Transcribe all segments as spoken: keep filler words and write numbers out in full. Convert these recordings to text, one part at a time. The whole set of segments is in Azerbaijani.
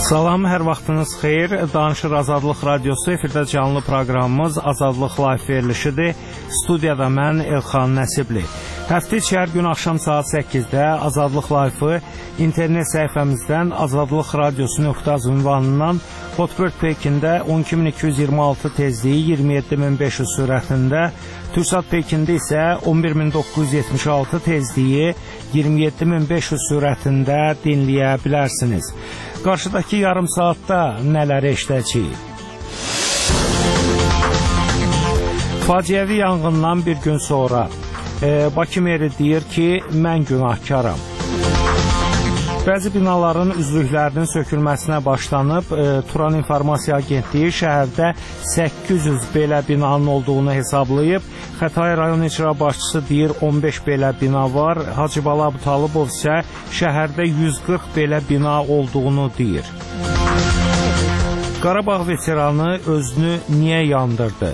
Salam, hər vaxtınız xeyir. Danışır Azadlıq Radiosu, efirdə canlı proqramımız Azadlıq Live verilişidir. Studiyada mən Elxan Nəsibli. Həftə içi hər gün axşam saat səkkizdə Azadlıq Live-ı internet səhifəmizdən azadlıq radiosu nöqtə az ünvanından Hotbird Pekində on iki min iki yüz iyirmi altı tezliyi iyirmi yeddi min beş yüz sürətində, Türksat Pekində isə on bir min doqquz yüz yetmiş altı tezliyi iyirmi yeddi min beş yüz sürətində dinləyə bilərsiniz. Qarşıdakı yarım saatda nələri eşidəcəyik? Faciəvi yanğından bir gün sonra e, Bakı meri deyir ki, mən günahkaram. Bəzi binaların üzlüklərinin sökülməsinə başlanıb, e, Turan İnformasiya Agentliyi şəhərdə səkkiz yüz belə binanın olduğunu hesablayıb. Xətai rayon icra başçısı deyir on beş belə bina var. Hacıbala Abutalibov isə şəhərdə yüz qırx belə bina olduğunu deyir. Qarabağ veteranı özünü niyə yandırdı?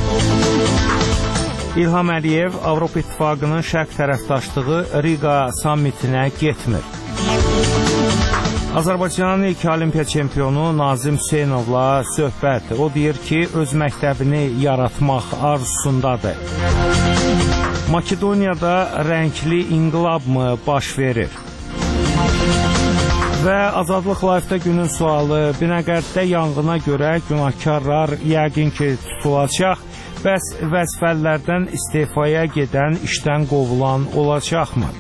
İlham Əliyev Avropa İttifaqının şərq tərəfdaşlığı Riga sammitinə getmir. Azərbaycanın ilk olimpiya çempionu Nazim Hüseynovla söhbət. O deyir ki, öz məktəbini yaratmaq arzusundadır. Makedoniyada rəngli inqilab mı baş verir? Və Azadlıq Live-da günün sualı, Binəqəddə yanğına görə günahkarlar yəqin ki tutulacaq, bəs vəzifələrdən istifaya gedən işdən qovulan olacaqmı?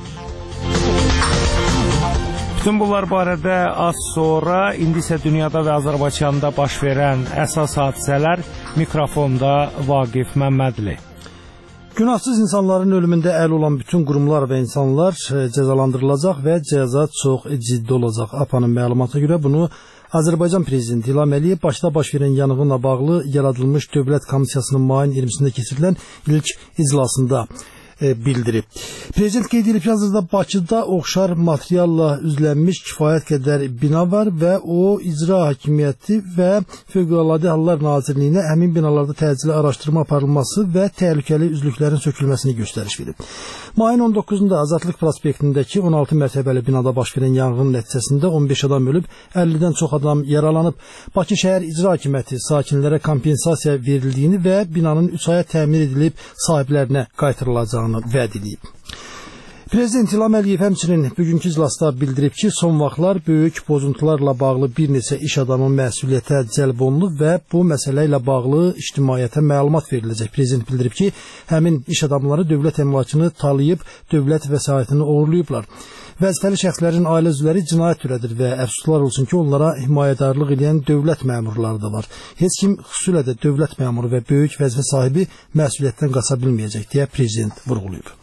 Bütün bunlar barədə az sonra, indi isə dünyada və Azərbaycanda baş verən əsas hadisələr, mikrofonda Vaqif Məmmədli. Günahsız insanların ölümündə əl olan bütün qurumlar və insanlar cəzalandırılacaq və cəza çox ciddi olacaq. A P A-nın məlumatına görə bunu Azərbaycan Prezidenti İlham Əliyev başda baş verən yanğınla bağlı yaradılmış Dövlət Komissiyasının mayın iyirmisində keçirilən ilk iclasında bildirib. Prezident qeyd edib ki, hazırda Bakıda oxşar materialla üzlənmiş kifayət qədər bina var və o icra hakimiyyəti və Fövqəladə Hallar Nazirliyinə həmin binalarda təcili araşdırma aparılması və təhlükəli üzlüklərin sökülməsini göstəriş verib. Mayın on doqquzunda Azadlıq prospektindəki on altı mərtəbəli binada baş verən yanğın nəticəsində on beş adam ölüb, əllidən çox adam yaralanıb. Bakı şəhər icra hakimiyyəti sakinlərə kompensasiya verildiyini və binanın üç aya təmir edilib sahiblərinə qaytarılacağını vəd edib. Prezident İlham Əliyev həmçinin bugünkü iclasda bildirib ki, son vaxtlar böyük pozuntularla bağlı bir neçə iş adamının məsuliyyətə cəlb olunub və bu məsələ ilə bağlı ictimaiyyətə məlumat veriləcək. Prezident bildirib ki, həmin iş adamları dövlət əmlakını talayıb, dövlət vəsaitini oğurlayıblar. Vəzifəli şəxslərin ailə üzvləri cinayət törədir və əfsuslar olsun ki, onlara himayədarlıq edən dövlət məmurları da var. Heç kim xüsusilə də dövlət məmuru və böyük vəzifə sahibi məsuliyyətdən qaça bilməyəcək deyə prezident vurğulayıb.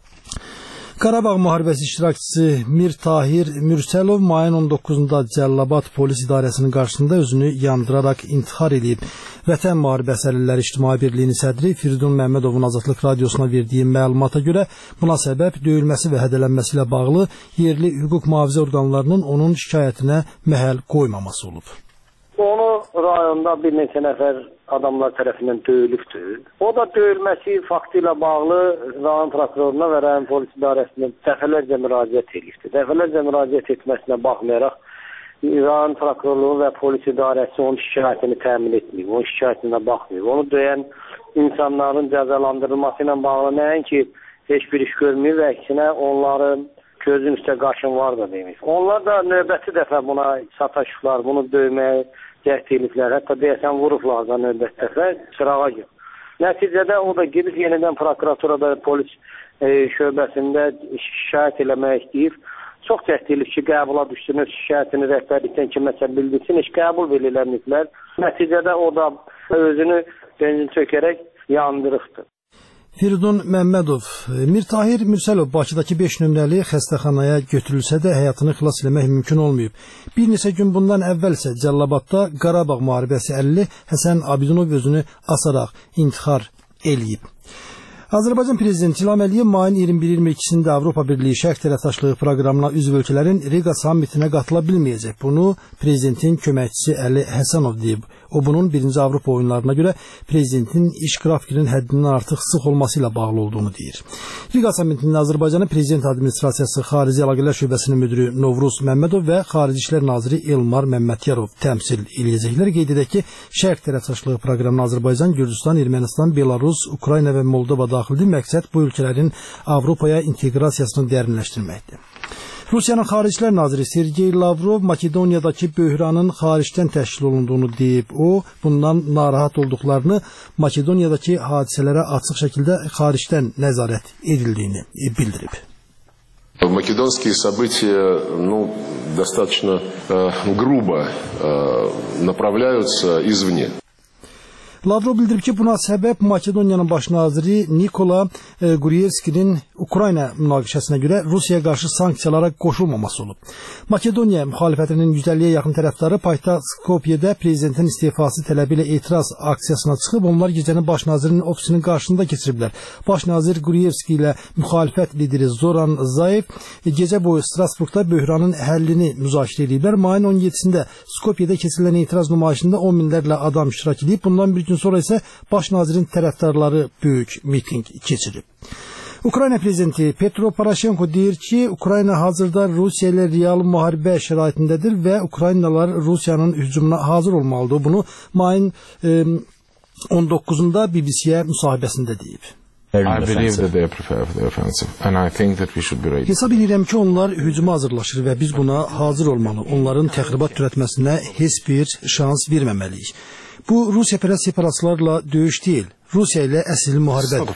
Qarabağ müharibəsi iştirakçısı Mir Tahir Mürsəlov mayın on doqquzunda Cəllabad polis idarəsinin qarşısında özünü yandıraraq intihar edib. Vətən Müharibəsi Əlilləri İctimai Birliyinin sədri Firidun Məmmədovun Azadlıq Radiosuna verdiyi məlumata görə buna səbəb döyülməsi və hədələnməsi ilə bağlı yerli hüquq mühafizə orqanlarının onun şikayətinə məhəl qoymaması olub. Onu rayonda bir neçə nəfər adamlar tərəfindən döyülübdür. O da döyülməsi faktı ilə bağlı rayon prokuroruna və rayon polis idarəsinə dəfələrcə müraciət edildi. Dəfələrcə müraciət etməsinə baxmayaraq rayon prokurorluğu və polis idarəsi onun şikayətini təmin etməyib, onun şikayətinə baxmayıb. Onu döyən insanların cəzalandırılması ilə bağlı nəinki heç bir iş görməyib və əksinə onların gözün üstə qaşın var da demiş. Onlar da növbəti dəfə buna sataşıblar, bunu döyməyə cəhd ediblər. Hətta deyəsən vurublar da növbəti dəfə çırağa yox. Nəticədə o da gedib yenidən prokuraturada polis e, şöbəsində şikayət eləmək istəyib. Çox cəhd edilib ki, qəbula düşdüyünüz şikayətini rəhbərlikdən kiməsə bildirsin, heç qəbul veriləməyiblər. Nəticədə o da özünü benzin çökərək yandırıbdır. Firidun Məmmədov, Mir Tahir Mürsəlov Bakıdakı beş nömrəli xəstəxanaya götürülsə də həyatını xilas eləmək mümkün olmayıb. Bir neçə gün bundan əvvəl isə Cəllabadda Qarabağ müharibəsi əlili Həsən Abidinov özünü asaraq intihar eləyib. Azərbaycan Prezidenti İlham Əliyev mayın iyirmi bir iyirmi ikisində Avropa Birliyi şərq tərəfdaşlığı proqramına üzv ölkələrin Riga sammitinə qatıla bilməyəcək. Bunu prezidentin köməkçisi Əli Həsənov deyib. O bunun birinci Avropa oyunlarına görə prezidentin iş qrafikinin həddindən artıq sıx olması ilə bağlı olduğunu deyir. Riga samitində Azərbaycanın prezident administrasiyası Xarici Əlaqələr Şöbəsinin müdiri Novruz Məmmədov və Xarici İşlər naziri Elmar Məmmədyarov təmsil eləyəcəklər. Qeyd edək ki, Şərq tərəfdaşlığı proqramına Azərbaycan, Gürcüstan, Ermənistan, Belarus, Ukrayna və Moldova daxildir. Məqsəd bu ölkələrin Avropaya inteqrasiyasını dərinləşdirməkdir. Rusiyanın Xaricilər naziri Sergey Lavrov Makedoniyadakı böhranın xaricdən təşkil olunduğunu deyib. O, bundan narahat olduqlarını, Makedoniyadakı hadisələrə açıq şəkildə xaricdən nəzarət edildiyini bildirib. Македонские события, ну, достаточно э, грубо э, направляются извне. Lavrov bildirib ki, buna səbəb Makedoniyanın baş naziri Nikola e, Gurevskinin Ukrayna münaqişəsinə görə Rusiyaya qarşı sanksiyalara qoşulmaması olub. Makedoniya müxalifətinin yüz əlliyə yaxın tərəfdarı paytaxt Skopyedə prezidentin istefası tələbi ilə etiraz aksiyasına çıxıb. Onlar gecəni baş nazirinin ofisinin qarşısında keçiriblər. Baş nazir Gurevski ilə müxalifət lideri Zoran Zaev e, gecə boyu Strasburqda böhranın həllini müzakirə ediblər. Mayın on yeddisində Skopyedə keçirilən etiraz nümayişində on minlərlə adam iştirak edib. Bundan bir gün sonra isə baş nazirin tərəfdarları böyük miting keçirib. Ukrayna prezidenti Petro Poroshenko deyir ki, Ukrayna hazırda Rusiya ilə real müharibə şəraitindədir və Ukraynalılar Rusiyanın hücumuna hazır olmalıdır. Bunu mayın e, on doqquzunda B B C-yə müsahibəsində deyib. Hesab edirəm ki, onlar hücuma hazırlaşır və biz buna hazır olmalı. Onların təxribat törətməsinə heç bir şans verməməliyik. Bu, Rusiya pərəst separatistlərlə döyüş deyil. Rusiya ilə əsl müharibədir.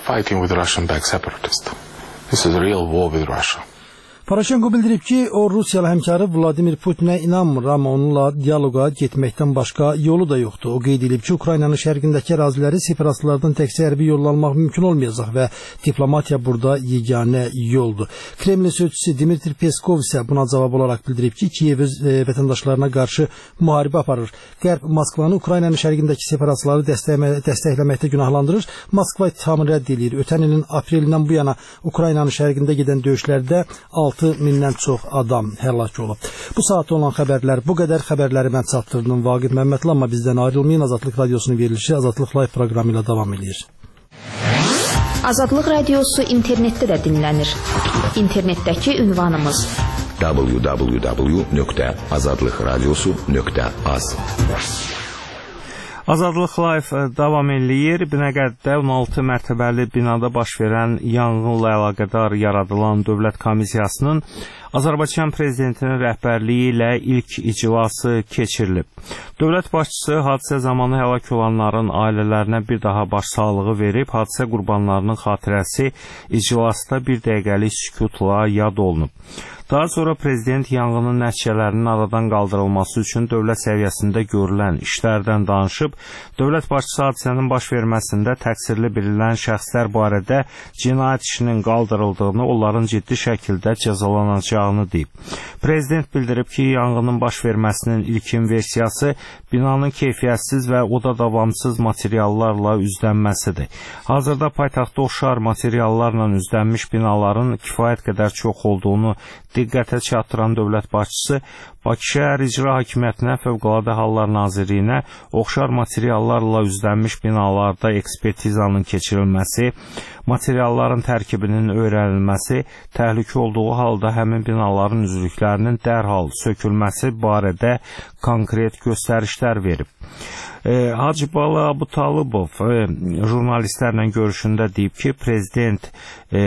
Poroshenko bildirib ki, o Rusiyalı həmkarı Vladimir Putinə inanmır, amma onunla diyaloqa getməkdən başqa yolu da yoxdur. O qeyd edib ki, Ukraynanın şərqindəki əraziləri separatistlərdən təkcə hərbi yollanmaq mümkün olmayacaq və diplomatiya burada yeganə yoldur. Kremlin sözçüsü Dmitri Peskov isə buna cavab olaraq bildirib ki, Kiyev öz e, vətəndaşlarına qarşı müharibə aparır. Qərb Moskvanı Ukraynanın şərqindəki separatistləri dəstəkləməkdə günahlandırır. Moskva ittihamı rədd edir. Ötən ilin aprelindən bu yana Ukraynanın şərqində gedən döyüşlərdə altı mindən çox adam həlak olub. Bu saatda olan xəbərlər bu qədər. Xəbərləri mən çatdırdım Vaqif Məmmədli, amma bizdən ayrılmayın. Azadlıq Radiosunun verilişi Azadlıq Live proqramı ilə davam edir. Azadlıq Radiosu internetdə də dinlənir. İnternetdəki ünvanımız w w w nöqtə azadlıq radiosu nöqtə az. Azadlıq Live davam eləyir. Binəqədidə on altı mərtəbəli binada baş verən yanğınla əlaqədar yaradılan Dövlət Komissiyasının Azərbaycan Prezidentinin rəhbərliyi ilə ilk iclası keçirilib. Dövlət başçısı hadisə zamanı həlak olanların ailələrinə bir daha başsağlığı verib, hadisə qurbanlarının xatirəsi iclasda bir dəqiqəlik sükutla yad olunub. Daha sonra Prezident yanğının nəticələrinin aradan qaldırılması üçün dövlət səviyyəsində görülən işlərdən danışıb, dövlət başçısı hadisənin baş verməsində təqsirli bilinən şəxslər barədə cinayət işinin qaldırıldığını, onların ciddi şəkildə cəzalanacağını deyib. Prezident bildirib ki, yanğının baş verməsinin ilkin versiyası binanın keyfiyyətsiz və oda davamsız materiallarla üzlənməsidir. Hazırda paytaxtda oxşar materiallarla üzlənmiş binaların kifayət qədər çox olduğunu diqqətə çatdıran dövlət başçısı Bakı Şəhər İcra Hakimiyyətinə, Fövqəladə Hallar Nazirliyinə oxşar materiallarla üzlənmiş binalarda ekspertizanın keçirilməsi, materialların tərkibinin öyrənilməsi, təhlükə olduğu halda həmin binaların üzvlüklərinin dərhal sökülməsi barədə konkret göstərişlər verib. E, Hacıbalı Abutalıbov e, jurnalistlərlə görüşündə deyib ki, Prezident e,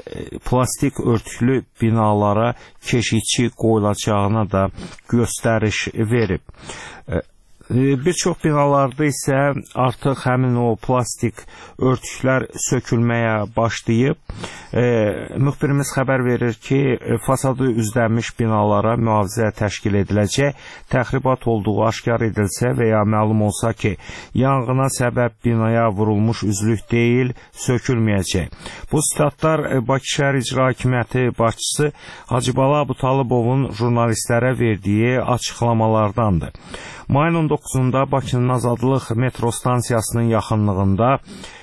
plastik örtüklü binalara keşikçi qoyulacağına da göstəriş verib. E, Bir çox binalarda isə artıq həmin o plastik örtüklər sökülməyə başlayıb. E, müxbirimiz xəbər verir ki, fasadı üzlənmiş binalara mühafizə təşkil ediləcək. Təxribat olduğu aşkar edilsə və ya məlum olsa ki, yanğına səbəb binaya vurulmuş üzlük deyil, sökülməyəcək. Bu statlar Bakı Şəhər İcra Hakimiyyəti başçısı Hacıbalı Abutalıbovun jurnalistlərə verdiyi açıqlamalardandır. Mayın on doqquzunda Bakının Azadlıq metro stansiyasının yaxınlığında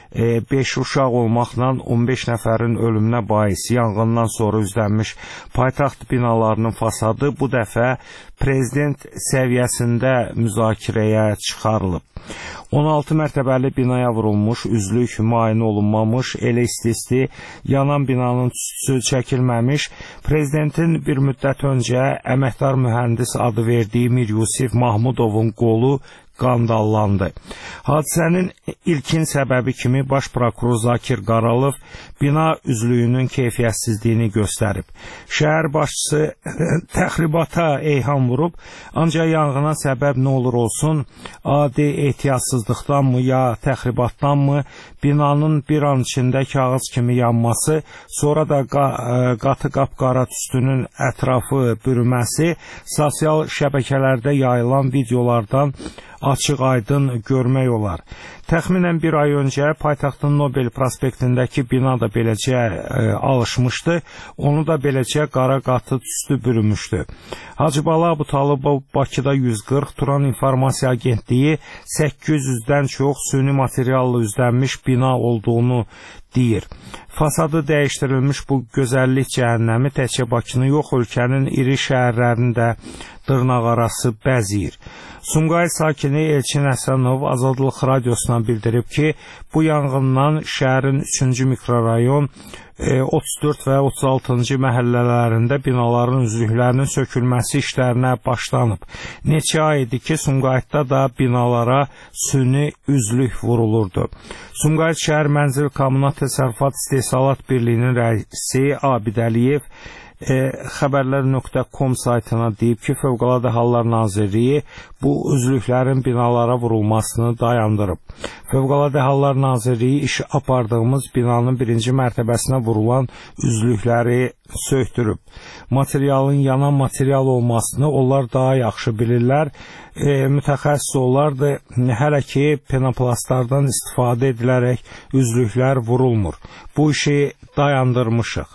beş uşaq olmaqla on beş nəfərin ölümünə bais yanğından sonra üzlənmiş paytaxt binalarının fasadı bu dəfə prezident səviyyəsində müzakirəyə çıxarılıb. on altı mərtəbəli binaya vurulmuş, üzlük müayinə olunmamış, elə isti-isti yanan binanın tüstüsü çəkilməmiş, prezidentin bir müddət öncə əməkdar mühəndis adı verdiyi Mir Yusif Mahmudovun qolu qandallandı. Hadisənin ilkin səbəbi kimi baş prokuror Zakir Qaralov bina üzlüyünün keyfiyyətsizliyini göstərib. Şəhər başçısı təxribata eyham vurub, ancaq yanğına səbəb nə olur olsun, adi ehtiyatsızlıqdanmı ya təxribatdanmı binanın bir an içində kağız kimi yanması, sonra da qatı qapqara tüstünün ətrafı bürüməsi sosial şəbəkələrdə yayılan videolardan açıq aydın görmək olar. Təxminən bir ay öncə paytaxtın Nobel prospektindəki bina da beləcə e, alışmışdı, onu da beləcə qara qatı tüstü bürümüşdü. Hacıbala Abutalıb Bakıda yüz qırx, Turan İnformasiya Agentliyi səkkiz yüzdən çox süni materiallı üzlənmiş bina olduğunu deyir. Fasadı dəyişdirilmiş bu gözəllik cəhənnəmi təkcə Bakını yox, ölkənin iri şəhərlərini də dırnaqarası bəziyir. Sumqayıt sakini Elçin Həsənov Azadlıq Radiosuna bildirib ki, bu yanğından şəhərin üçüncü mikrorayon, otuz dörd və otuz altıncı məhəllələrində binaların üzlüklərinin sökülməsi işlərinə başlanıb. Neçə ay idi ki, Sumqayıtda da binalara süni üzlük vurulurdu. Sumqayıt şəhər Mənzil Kommunal Təsərrüfat İstehsalat Birliyinin rəisi Abid Əliyev E, xəbərlər nöqtə com saytına deyib ki, Fövqəladə Hallar Nazirliyi bu üzlüklərin binalara vurulmasını dayandırıb. Fövqəladə Hallar Nazirliyi işi apardığımız binanın birinci mərtəbəsinə vurulan üzlükləri söktürüb. Materialın yanan material olmasını onlar daha yaxşı bilirlər. E, mütəxəssis olardı, hələ ki penoplastlardan istifadə edilərək üzlüklər vurulmur. Bu işi dayandırmışıq.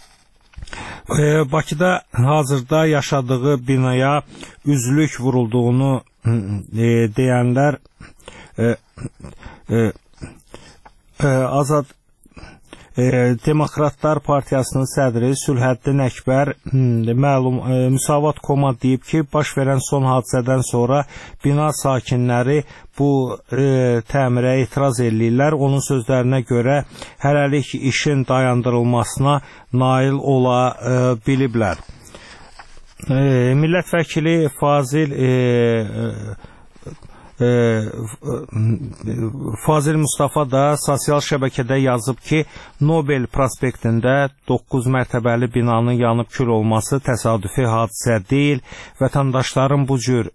Bakıda hazırda yaşadığı binaya üzlük vurulduğunu e, deyənlər e, e, e, Azad e, Demokratlar Partiyasının sədri Sülhəddin Əkbər məlum e, Müsavat Koma deyib ki, baş verən son hadisədən sonra bina sakinləri bu e, təmirə etiraz edirlər. Onun sözlərinə görə hələlik işin dayandırılmasına nail ola e, biliblər. E, millət vəkili Fazil e, e, Fazil Mustafa da sosial şəbəkədə yazıb ki, Nobel prospektində doqquz mərtəbəli binanın yanıb kül olması təsadüfi hadisə deyil. Vətəndaşların bu cür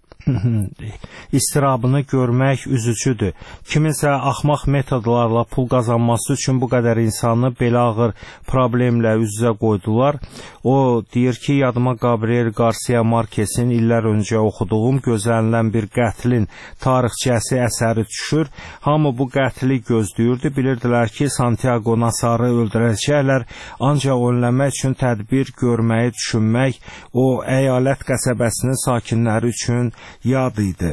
istirabını görmək üzücüdür. Kiminsə axmaq metodlarla pul qazanması üçün bu qədər insanı belə ağır problemlə üz-üzə qoydular. O deyir ki, yadıma Gabriel Garcia Marquez'in illər öncə oxuduğum gözlənilən bir qətlin tarixçəsi əsəri düşür. Hamı bu qətli gözləyirdi. Bilirdilər ki, Santiago Nasarı öldürəcəklər. Ancaq önləmək üçün tədbir görməyi düşünmək o əyalət qəsəbəsinin sakinləri üçün yad idi.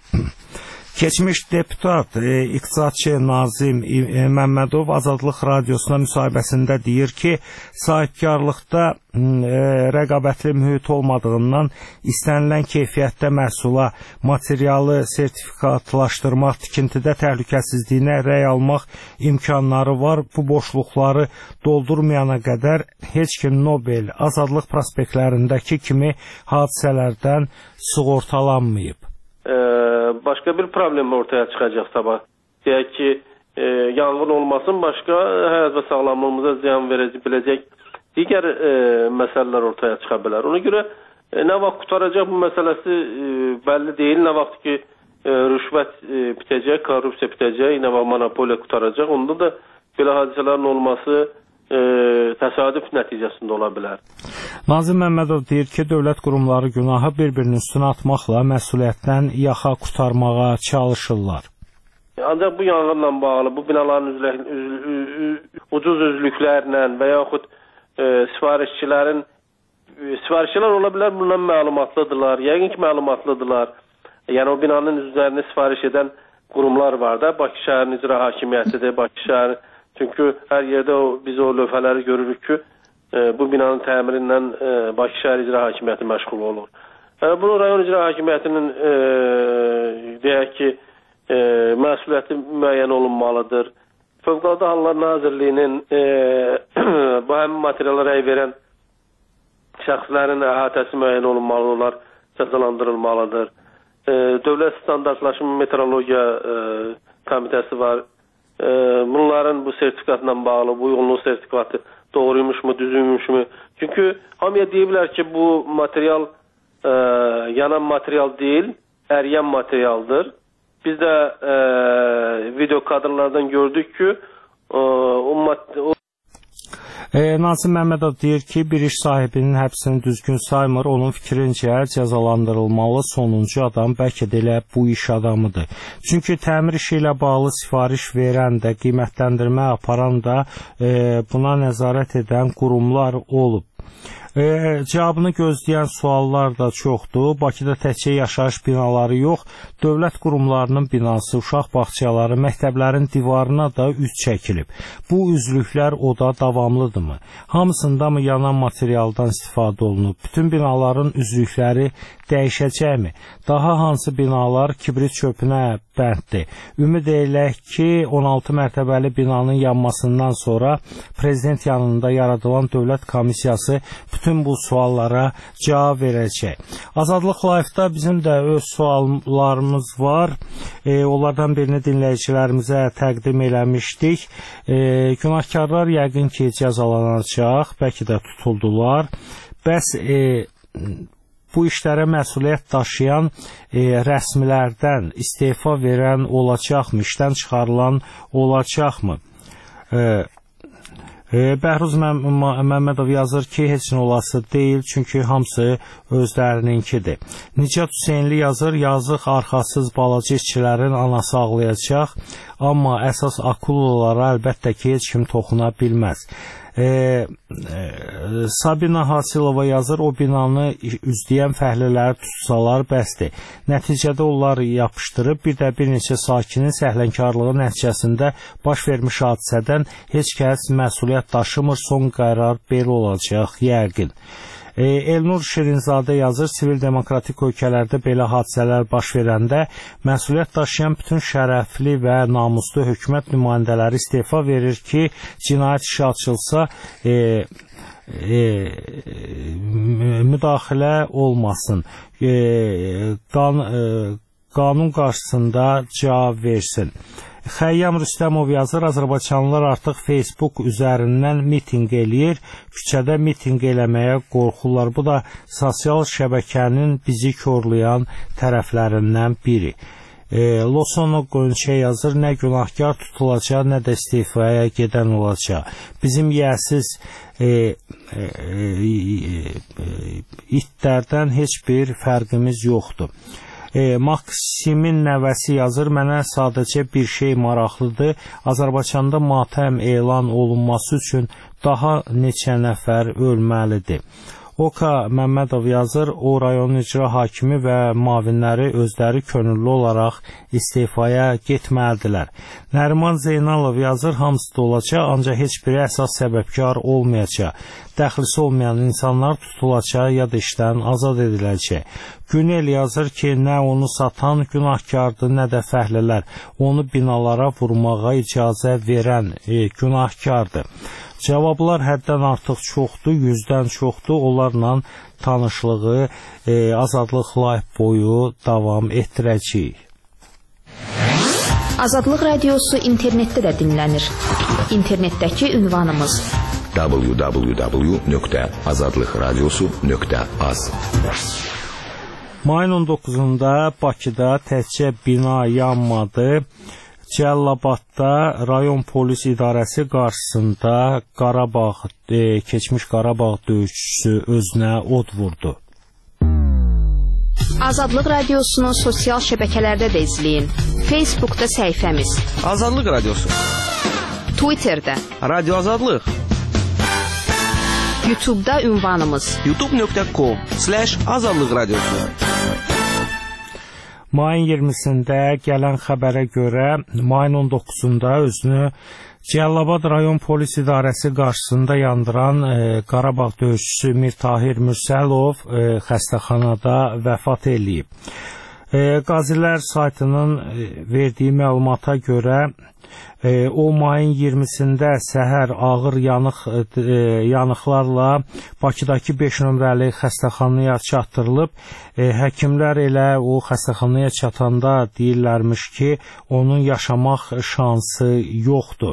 Keçmiş deputat, e, iqtisadçı Nazim e, Məmmədov Azadlıq Radiosuna müsahibəsində deyir ki, sahibkarlıqda e, rəqabətli mühit olmadığından istənilən keyfiyyətdə məhsula materialı sertifikatlaşdırmaq, tikintidə təhlükəsizliyinə rəy almaq imkanları var. Bu boşluqları doldurmayana qədər heç kim Nobel Azadlıq prospektlərindəki kimi hadisələrdən sığortalanmayıb. Başqa bir problem ortaya çıxacaq sabah. Deyək ki, e, yanğın olmasın, başqa həyat və sağlamlığımıza ziyan verəcək biləcək digər e, məsələlər ortaya çıxa bilər. Ona görə e, nə vaxt qutaracaq bu məsələsi e, bəlli deyil. Nə vaxt ki e, rüşvət e, bitəcək, korrupsiya bitəcək, nə vaxt monopoliya qutaracaq. Onda da belə hadisələrin olması e, təsadüf nəticəsində ola bilər. Nazim Məmmədov deyir ki, dövlət qurumları günahı bir-birinin üstünə atmaqla məsuliyyətdən yaxa qurtarmağa çalışırlar. Ancaq bu yanğınla bağlı, bu binaların üzlük, üz, ucuz üzlüklərlə və yaxud e, sifarişçilərin e, sifarişçilər ola bilər bundan məlumatlıdırlar, yəqin ki məlumatlıdırlar. Yəni o binanın üzlərini sifariş edən qurumlar var da. Bakı şəhərinin icra hakimiyyətidir, Bakı şəhər. Çünki hər yerdə o, biz o lövhələri görürük ki, e, bu binanın təmirindən e, Bakı şəhər icra hakimiyyəti məşğul olur. E, bunu rayon icra hakimiyyətinin e, deyək ki, e, məsuliyyəti müəyyən olunmalıdır. Fövqəladə Hallar Nazirliyinin e, bu həmin materiallara əy verən şəxslərin əhatəsi müəyyən olunmalıdırlar, cəzalandırılmalıdır. E, Dövlət Standartlaşma Metrologiya e, Komitəsi var. E, bunların bu sertifikatla bağlı, bu uyğunluq sertifikatı doğruymuş mu, düzüymüş mü? Çünki hamıya deyiblər ki, bu material e, yanan material deyil, əriyən materialdır. Biz də e, video kadrlardan gördük ki, e, o, o E, Nazim Məmmədov deyir ki, bir iş sahibinin həbsini düzgün saymır, onun fikrincə cəzalandırılmalı sonuncu adam bəlkə də elə bu iş adamıdır. Çünki təmir işi ilə bağlı sifariş verən də, qiymətləndirmə aparan da e, buna nəzarət edən qurumlar olub. E, cavabını gözləyən suallar da çoxdur. Bakıda təkcə yaşayış binaları yox, dövlət qurumlarının binası, uşaq bağçaları, məktəblərin divarına da üz çəkilib. Bu üzlüklər oda davamlıdırmı? Hamısında mı yanan materialdan istifadə olunub? Bütün binaların üzlükləri dəyişəcəkmi? Daha hansı binalar kibrit çöpünə bənddir? Ümid edək ki, on altı mərtəbəli binanın yanmasından sonra prezident yanında yaradılan dövlət komissiyası bütün bu suallara cavab verəcək. Azadlıq Live-da bizim də öz suallarımız var. E, onlardan birini dinləyicilərimizə təqdim eləmişdik. E, günahkarlar yəqin ki, cəzalanacaq, bəlkə də tutuldular. Bəs e, bu işlərə məsuliyyət daşıyan e, rəsmilərdən istefa verən olacaqmı, işdən çıxarılan olacaqmı? E, e, Bəhruz Məmmədov yazır ki, heç nə olası deyil, çünki hamısı özlərininkidir. Nicat Hüseynli yazır, yazıq arxasız balaca işçilərin anası ağlayacaq, amma əsas akulalara əlbəttə ki, heç kim toxuna bilməz. E, e, Sabina Hasilova yazır, o binanı üzləyən fəhlələri tutsalar bəsdir. Nəticədə onları yapışdırıb, bir də bir neçə sakinin səhlənkarlığı nəticəsində baş vermiş hadisədən heç kəs məsuliyyət daşımır, son qərar belə olacaq, yəqin. E, Elnur Şirinzadə yazır, sivil demokratik ölkələrdə belə hadisələr baş verəndə məsuliyyət daşıyan bütün şərəfli və namuslu hökumət nümayəndələri istefa verir ki, cinayət işi açılsa e, e, müdaxilə olmasın, e, qan, e, qanun qarşısında cavab versin. Xəyyam Rüstəmov yazır, Azərbaycanlılar artıq Facebook üzərindən mitinq eləyir, küçədə mitinq eləməyə qorxurlar. Bu da sosial şəbəkənin bizi korlayan tərəflərindən biri. E, Losono Qönçə yazır, nə günahkar tutulacaq, nə də istifaya gedən olacaq. Bizim yəsiz e, e, e, itlərdən heç bir fərqimiz yoxdur. E, Maksimin nəvəsi yazır, mənə sadəcə bir şey maraqlıdır, Azərbaycanda matəm elan olunması üçün daha neçə nəfər ölməlidir. Oka Məmmədov yazır, o rayon icra hakimi və mavinləri özləri könüllü olaraq istifaya getməlidirlər. Nəriman Zeynalov yazır, hamısı da olacaq, ancaq heç biri əsas səbəbkar olmayacaq. Dəxlisi olmayan insanlar tutulacaq ya da işdən azad ediləcək. Günel yazır ki, nə onu satan günahkardır, nə də fəhlələr. Onu binalara vurmağa icazə verən e, günahkardır. Cavablar həddən artıq çoxdur, yüzdən çoxdur. Onlarla tanışlığı e, Azadlıq Live boyu davam etdirəcəyik. Azadlıq Radiosu internetdə də dinlənir. İnternetdəki ünvanımız w w w nöqtə azadlıq radiosu nöqtə az. Mayın on doqquzunda Bakıda təkcə bina yanmadı. Cəllabadda rayon polis idarəsi qarşısında Qarabağ, e, keçmiş Qarabağ döyüşçüsü özünə od vurdu. Azadlıq Radiosunu sosial şəbəkələrdə də izləyin. Facebookda səhifəmiz Azadlıq Radiosu, Twitterdə Radio Azadlıq, YouTube'da ünvanımız youtube nöqtə com slash azadlıq radiosu. Mayın iyirmisində gələn xəbərə görə mayın on doqquzunda özünü Cəlilabad rayon polis idarəsi qarşısında yandıran e, Qarabağ döyüşçüsü Mirtahir Mürsəlov e, xəstəxanada vəfat eləyib. E, Qazilər saytının e, verdiyi məlumata görə e, o mayın iyirmisində səhər ağır yanıq e, yanıqlarla Bakıdakı beş nömrəli xəstəxanaya çatdırılıb. E, həkimlər elə o xəstəxanaya çatanda deyirlərmiş ki, onun yaşamaq şansı yoxdur.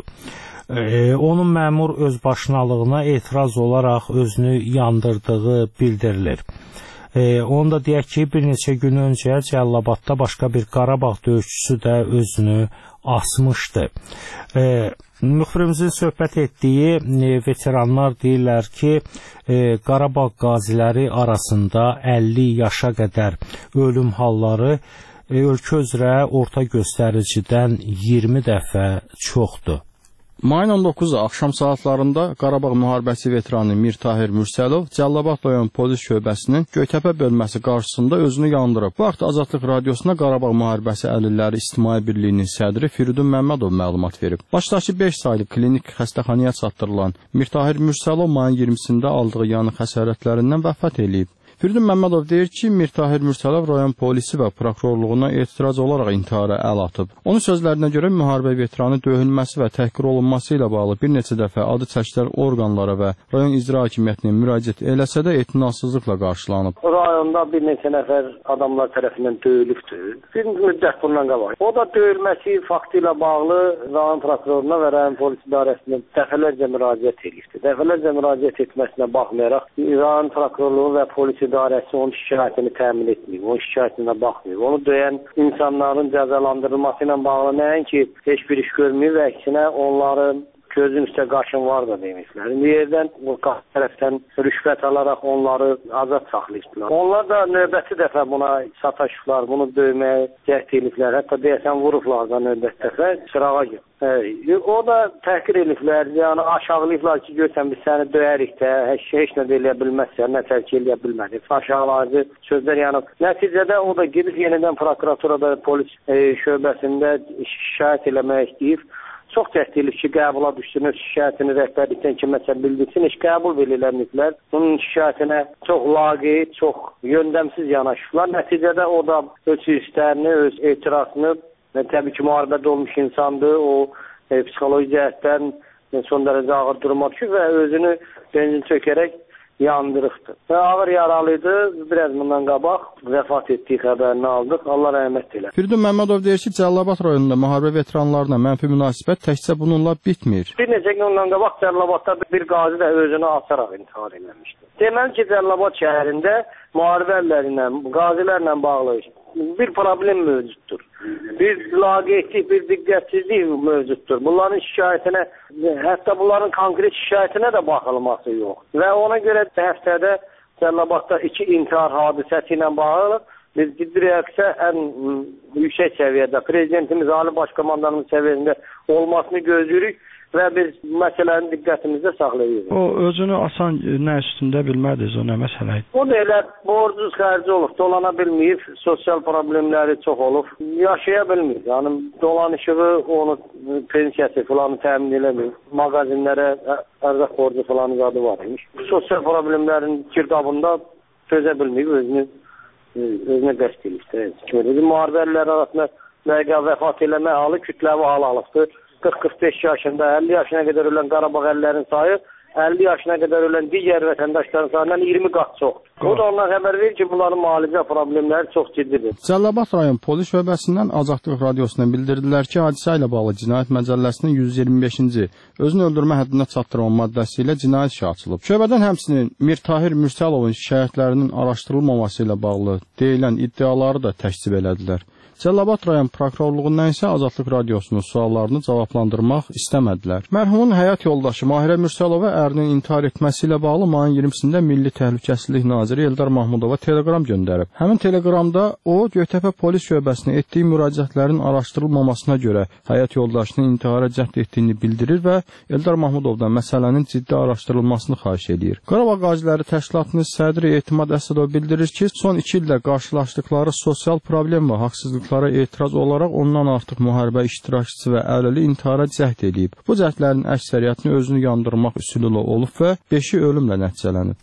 E, onun məmur özbaşınalığına etiraz olaraq özünü yandırdığı bildirilir. E, onu da deyək ki, bir neçə gün öncə Cəlilabadda başqa bir Qarabağ döyüşçüsü də özünü asmışdı. E, müxbirimizin söhbət etdiyi e, veteranlar deyirlər ki, e, Qarabağ qaziləri arasında əlli yaşa qədər ölüm halları e, ölkə üzrə orta göstəricidən iyirmi dəfə çoxdur. Mayın on doqquzu axşam saatlarında Qarabağ müharibəsi veteranı Mirtahir Mürsəlov Cəlilabad rayon polis şöbəsinin Göytəpə bölməsi qarşısında özünü yandırıb. Bu vaxt Azadlıq radiosuna Qarabağ müharibəsi əlilləri İctimai Birliyinin sədri Firidun Məmmədov məlumat verib. Başdakı beş saylı klinik xəstəxanaya çatdırılan Mirtahir Mürsəlov mayın iyirmisində aldığı yanıq xəsarətlərindən vəfat eləyib. Firidun Məmmədov deyir ki, Mirtahir Mürsəlov rayon polisi və prokurorluğuna etiraz olaraq intihara əl atıb. Onun sözlərinə görə müharibə veteranı döyülməsi və təhqir olunması ilə bağlı bir neçə dəfə adı çəkilər orqanlara və rayon icra hakimiyyətinə müraciət eləsə də etinasızlıqla qarşılanıb. Rayonda bir neçə nəfər adamlar tərəfindən döyülübdür. Bir müddət bundan qabaq. O da döyülməsi faktı ilə bağlı rayon prokuroruna və rayon polis idarəsinə dəfələrcə müraciət edildi. Dəfələrcə müraciət etməsinə baxmayaraq rayon prokurorluğu və polis idarəsi onun şikayətini təmin etməyib, onun şikayətinə baxmıyıb. Onu döyən insanların cəzalandırılması ilə bağlı nəinki heç bir iş görməyib və əksinə onların gözün üstə qaşın var da demişlər. İndi yerdən bu tərəfdən rüşvət alaraq onları azad saxlayıblar. Onlar da növbəti dəfə buna sataşıblar, bunu döyməyə cəhd ediblər. Hətta deyəsən vurublar da növbəti dəfə sırağa gəl. O da təhqir ediblər, yəni aşağılayıblar ki, görsən biz səni döyərik də, heç, heç nə deyə bilməzsən, nə tərk eləyə bilmədik. Aşağılayıcı sözlər yəni. Nəticədə o da gedib yenidən prokuraturada polis e, şöbəsində şikayət eləmək istəyib. Çox cəhd edilib ki, qəbula düşsün, öz şikayətini rəhbərlikdən kiməsə bildirsin, heç qəbul verilənliklər. Bunun şikayətinə çox laqeyd, çox yöndəmsiz yanaşıblar. Nəticədə o da öz istərini, öz etirazını, və təbii ki, müharibədə olmuş insandır, o e, psixoloji cəhətdən e, son dərəcə ağır duruma düşür və özünü benzin çökərək yandırıqdır. Və ağır yaralıydı, biraz bundan qabaq vəfat etdiyi xəbərini aldıq. Allah rəhmət elə. Firidun Məmmədov deyir ki, Cəlilabad rayonunda müharibə veteranlarına mənfi münasibət təkcə bununla bitmir. Bir neçə gün ondan qabaq Cəlilabadda bir qazi də özünü asaraq intihar eləmişdi. Deməli ki, Cəlilabad şəhərində müharibə əllərinə, qazilərlə bağlı bir problem mövcuddur. Bir laqeydlik, bir diqqətsizlik mövcuddur. Bunların şikayətinə, hətta bunların konkret şikayətinə də baxılması yox. Və ona görə həftədə Cəlilabadda iki intihar hadisəsi ilə bağlı biz ciddi reaksiya ən yüksək səviyyədə, prezidentimiz, Ali Başkomandanımız səviyyəsində olmasını gözləyirik və biz məsələnin diqqətimizdə saxlayırıq. O özünü asan nə üstündə bilmədiniz, o nə məsələ idi? O da elə borcuz xərci olub, dolana bilməyib, sosial problemləri çox olub, yaşaya bilmir. Yəni dolanışığı, onu pensiyası filanı təmin eləmir, mağazinlərə ərzaq borcu filanı adı var imiş. Sosial problemlərin girdabında çözə bilməyib, özünü özünə qəst edib. Müharibələr arasında dəqiqə vəfat eləmə halı kütləvi hal alıbdır. qırx qırx beş yaşında, əlli yaşına qədər ölən Qarabağ əllərin sayı əlli yaşına qədər ölən digər vətəndaşların sayından iyirmi qat çoxdur. O da ondan xəbər verir ki, bunların müalicə problemləri çox ciddidir. Cəlilabad rayon polis şöbəsindən Azadlıq radiosuna bildirdilər ki, hadisə ilə bağlı Cinayət Məcəlləsinin yüz iyirmi beşinci özünü öldürmə həddinə çatdırma maddəsi ilə cinayət işi açılıb. Şöbədən həmçinin Mirtahir Mürsəlovun şikayətlərinin araşdırılmaması ilə bağlı deyilən iddiaları da təkzib elədilər. Cəlilabad rayon prokurorluğundan isə Azadlıq radiosunun suallarını cavablandırmaq istəmədilər. Mərhumun həyat yoldaşı Mahirə Mürsəlova ərinin intihar etməsi ilə bağlı mayın iyirmisində Milli Təhlükəsizlik naziri Eldar Mahmudova teleqram göndərib. Həmin teleqramda o, Göytəpə polis şöbəsinə etdiyi müraciətlərin araşdırılmamasına görə həyat yoldaşının intihara cəhd etdiyini bildirir və Eldar Mahmudovdan məsələnin ciddi araşdırılmasını xahiş edir. Qarabağ Qaziləri Təşkilatının sədri Etimad Əsədov bildirir ki, son iki ildə qarşılaşdıqları sosial problem və haqsızlıqlara etiraz olaraq ondan artıq müharibə iştirakçısı və əlili intihara cəhd edib. Bu cəhdlərin əksəriyyətini özünü yandırmaq üsulu ilə olub və beşi ölümlə nəticələnib.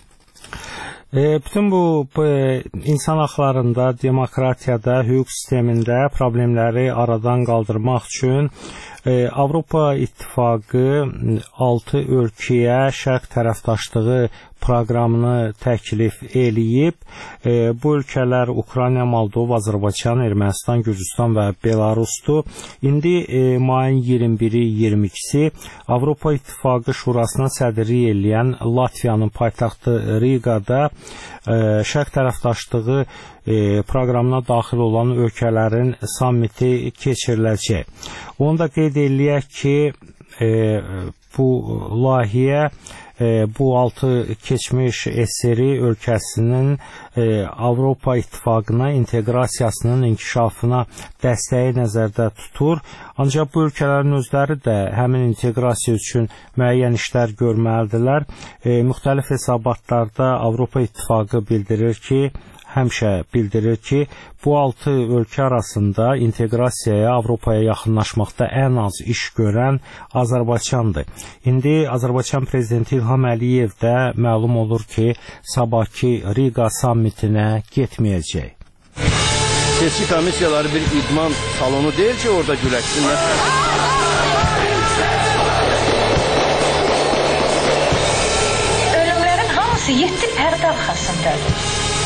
E, bütün bu, bu insan haqlarında, demokratiyada, hüquq sistemində problemləri aradan qaldırmaq üçün e, Avropa İttifaqı altı ölkəyə şərq tərəfdaşlığı proqramını təklif eləyib. E, bu ölkələr Ukrayna, Moldova, Azərbaycan, Ermənistan, Gürcüstan və Belarusdur. İndi e, mayın iyirmi biri iyirmi ikisi Avropa İttifaqı Şurasına sədrlik eləyən Latviyanın paytaxtı Riqada e, şərq tərəfdaşlığı e, proqramına daxil olan ölkələrin sammiti keçiriləcək. Onu da qeyd eləyək ki, e, bu layihə bu altı keçmiş S R I ölkəsinin e, Avropa İttifaqına inteqrasiyasının inkişafına dəstəyi nəzərdə tutur. Ancaq bu ölkələrin özləri də həmin inteqrasiya üçün müəyyən işlər görməlidirlər. E, müxtəlif hesabatlarda Avropa İttifaqı bildirir ki, həmişə bildirir ki, bu altı ölkə arasında inteqrasiyaya, Avropaya yaxınlaşmaqda ən az iş görən Azərbaycandır. İndi Azərbaycan prezidenti İlham Əliyev də məlum olur ki, sabahki Riqa sammitinə getməyəcək. Seçki komissiyaları bir idman salonu deyil ki, orada güləşsinlər. Ölümlərin hamısı yeddi pərdə arxasındadır.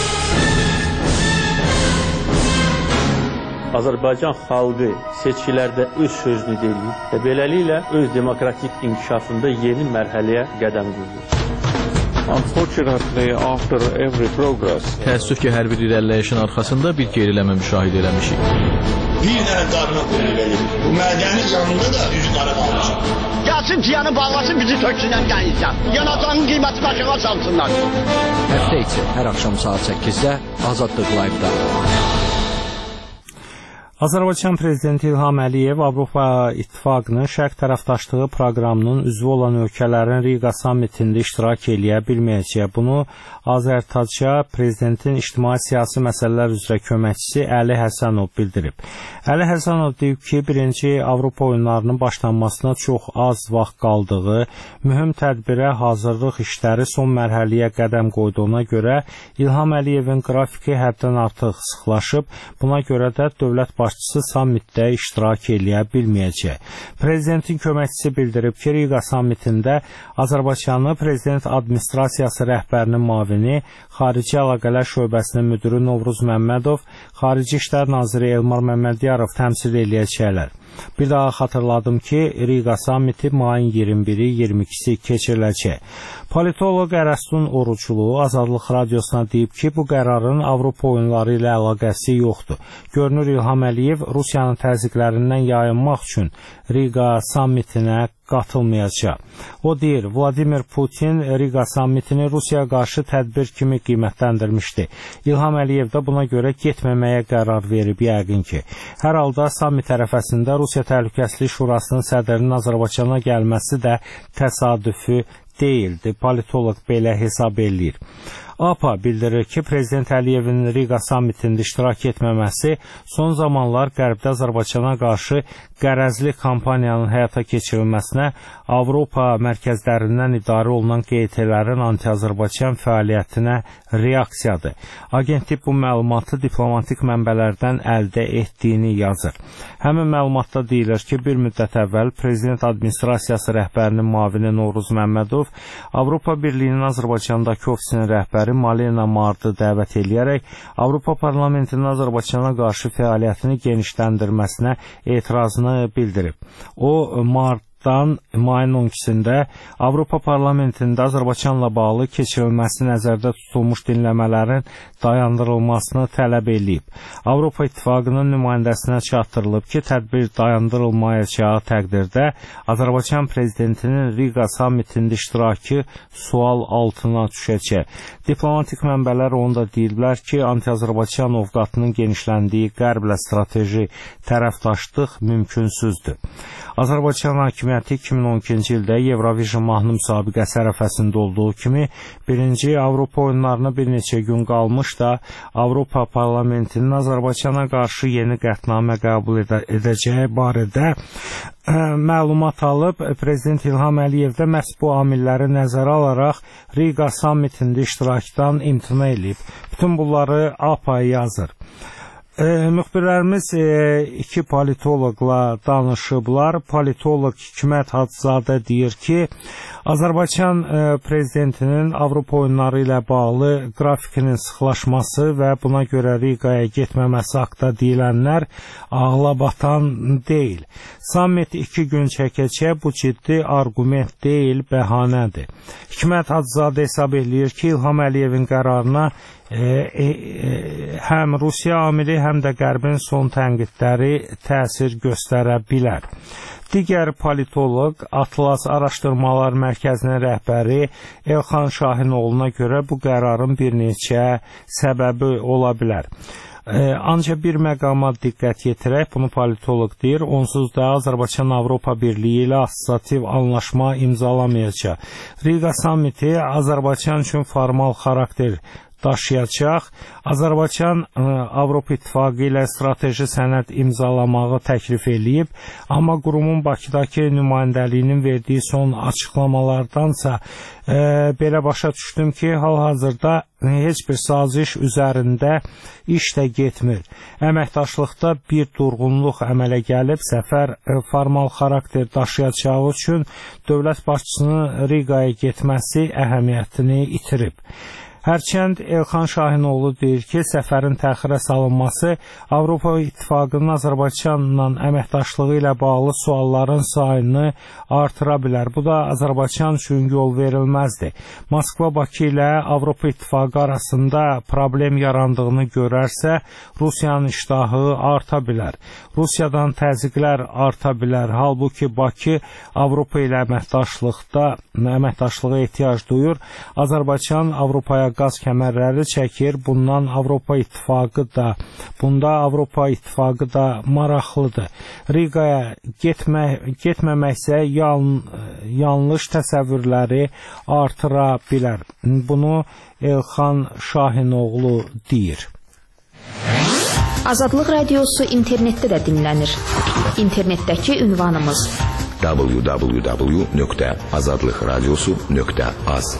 Azərbaycan xalqı seçkilərdə öz sözünü deyir və beləliklə öz demokratik inkişafında yeni mərhələyə qədəm qoyur. Unfortunately, after every progress, təəssüf ki, hər bir irəliləyişin arxasında bir geriləmə müşahidə eləmişik. Bir dənə darına qoyulur. Bu mədənin yanında da üzün araba almışam. Gəlsin tiyanı bağlasın, bizi töksünən gəlirsən. Yanacağının qiyməti başına salsınlar. Həftə içi hər axşam saat səkkizdə Azadlıq Live-da. Azərbaycan prezidenti İlham Əliyev Avropa İttifaqının şərq tərəfdaşlığı proqramının üzvü olan ölkələrin Riqa sammitində iştirak eləyə bilməyəcək. Bunu Azərtaca prezidentin ictimai siyasi məsələlər üzrə köməkçisi Əli Həsənov bildirib. Əli Həsənov deyib ki, birinci Avropa oyunlarının başlanmasına çox az vaxt qaldığı, mühüm tədbirə hazırlıq işləri son mərhələyə qədəm qoyduğuna görə İlham Əliyevin qrafiki həddən artıq sıxlaşıb, buna görə də dövlət başçısı sammitdə iştirak eləyə bilməyəcək. Prezidentin köməkçisi bildirib ki, Riqa sammitində Azərbaycanı prezident administrasiyası rəhbərinin mavini, Xarici Əlaqələr şöbəsinin müdürü Novruz Məmmədov, Xarici İşlər naziri Elmar Məmmədiyarov təmsil eləyəcəklər. Bir daha xatırladım ki, Riqa sammiti mayın iyirmi biri iyirmi ikisi keçiriləcək. Politoloq Ərəstun Oruclu Azadlıq radiosuna deyib ki, bu qərarın Avropa oyunları ilə əlaqəsi yoxdur. Görünür İlham Əliyev Rusiyanın təzyiqlərindən yayınmaq üçün Riqa sammitinə qatılmayacaq. O deyir, Vladimir Putin Riqa sammitini Rusiyaya qarşı tədbir kimi qiymətləndirmişdi. İlham Əliyev də buna görə getməməyə qərar verib yəqin ki. Hər halda sammit ərəfəsində Rusiya Təhlükəsizlik Şurasının sədrinin Azərbaycana gəlməsi də təsadüfi deyildi. Politoloq belə hesab eləyir. A P A bildirir ki, Prezident Əliyevin Riqa sammitində iştirak etməməsi son zamanlar Qərbdə Azərbaycana qarşı qərəzli kampaniyanın həyata keçirilməsinə Avropa mərkəzlərindən idarə olunan Q T-lərin anti-Azərbaycan fəaliyyətinə reaksiyadır. Agentlik bu məlumatı diplomatik mənbələrdən əldə etdiyini yazır. Həmin məlumatda deyilir ki, bir müddət əvvəl Prezident Administrasiyası rəhbərinin mavini Novruz Məmmədov Avropa Birliyinin Azərbaycandakı ofisinin rəhbəri Malena Mardı dəvət eləyərək Avropa Parlamentinin Azərbaycana qarşı fəaliyyətini genişləndirməsinə etirazını bildirib. O, Mart martdan mayın on ikisində Avropa Parlamentində Azərbaycanla bağlı keçirilməsi nəzərdə tutulmuş dinləmələrin dayandırılmasını tələb edib. Avropa İttifaqının nümayəndəsinə çatdırılıb ki, tədbir dayandırılmayacağı təqdirdə Azərbaycan prezidentinin Riga sammitində iştirakı sual altına düşəcək. Diplomatik mənbələr onda deyirlər ki, anti-Azərbaycan ovqatının genişləndiyi qərblə strateji tərəfdaşlıq mümkünsüzdür. Azərbaycan hakimiyyəti iki min on ikinci ildə Eurovision mahnı müsabiqəsi ərəfəsində olduğu kimi birinci Avropa oyunlarına bir neçə gün qalmış da Avropa Parlamentinin Azərbaycana qarşı yeni qətnamə qəbul edə edəcəyi barədə ə, məlumat alıb. Prezident İlham Əliyev də məhz bu amilləri nəzərə alaraq Riga sammitində iştirakdan imtina edib. Bütün bunları A P A yazır. E, müxbirlərimiz e, iki politoloqla danışıblar. Politoloq Hikmət Hacızadə deyir ki, Azərbaycan e, prezidentinin Avropa oyunları ilə bağlı qrafikinin sıxlaşması və buna görə Rigaya getməməsi haqda deyilənlər ağla batan deyil. Sammit iki gün çəkəcək, bu ciddi arqument deyil, bəhanədir. Hikmət Hacızadə hesab edir ki, İlham Əliyevin qərarına E, e, e, həm Rusiya amili, həm də Qərbin son tənqidləri təsir göstərə bilər. Digər politoloq Atlas Araşdırmalar Mərkəzinin rəhbəri Elxan Şahinoğlu'na görə bu qərarın bir neçə səbəbi ola bilər. Ee, ancaq bir məqama diqqət yetirək, bunu politoloq deyir, onsuz da Azərbaycan Avropa Birliyi ilə assosiativ anlaşma imzalamayacaq. Riga sammiti Azərbaycan üçün formal xarakter daşıyacaq. Azərbaycan ə, Avropa İttifaqı ilə strateji sənəd imzalamağı təklif eləyib, amma qurumun Bakıdakı nümayəndəliyinin verdiyi son açıqlamalardansa ə, belə başa düşdüm ki, hal-hazırda heç bir saziş üzərində iş də getmir. Əməkdaşlıqda bir durğunluq əmələ gəlib, səfər ə, formal xarakter daşıyacağı üçün dövlət başçısının Rigaya getməsi əhəmiyyətini itirib. Hərçənd Elxan Şahinoğlu deyir ki, səfərin təxirə salınması Avropa İttifaqının Azərbaycanla əməkdaşlığı ilə bağlı sualların sayını artıra bilər. Bu da Azərbaycan üçün yol verilməzdir. Moskva-Bakı ilə Avropa İttifaqı arasında problem yarandığını görərsə, Rusiyanın iştahı arta bilər. Rusiyadan təzyiqlər arta bilər. Halbuki Bakı Avropa ilə əməkdaşlıqda əməkdaşlığa ehtiyac duyur. Azərbaycan Avropaya qaz kəmərləri çəkir. Bundan Avropa İttifaqı da, bunda Avropa İttifaqı da maraqlıdır. Rigaya getmə, getməməksə yan, yanlış təsəvvürləri artıra bilər. Bunu Elxan Şahinoğlu deyir. Azadlıq Radiosu internetdə də dinlənir. İnternetdəki ünvanımız w w w nöqtə azadlıq radiosu nöqtə az.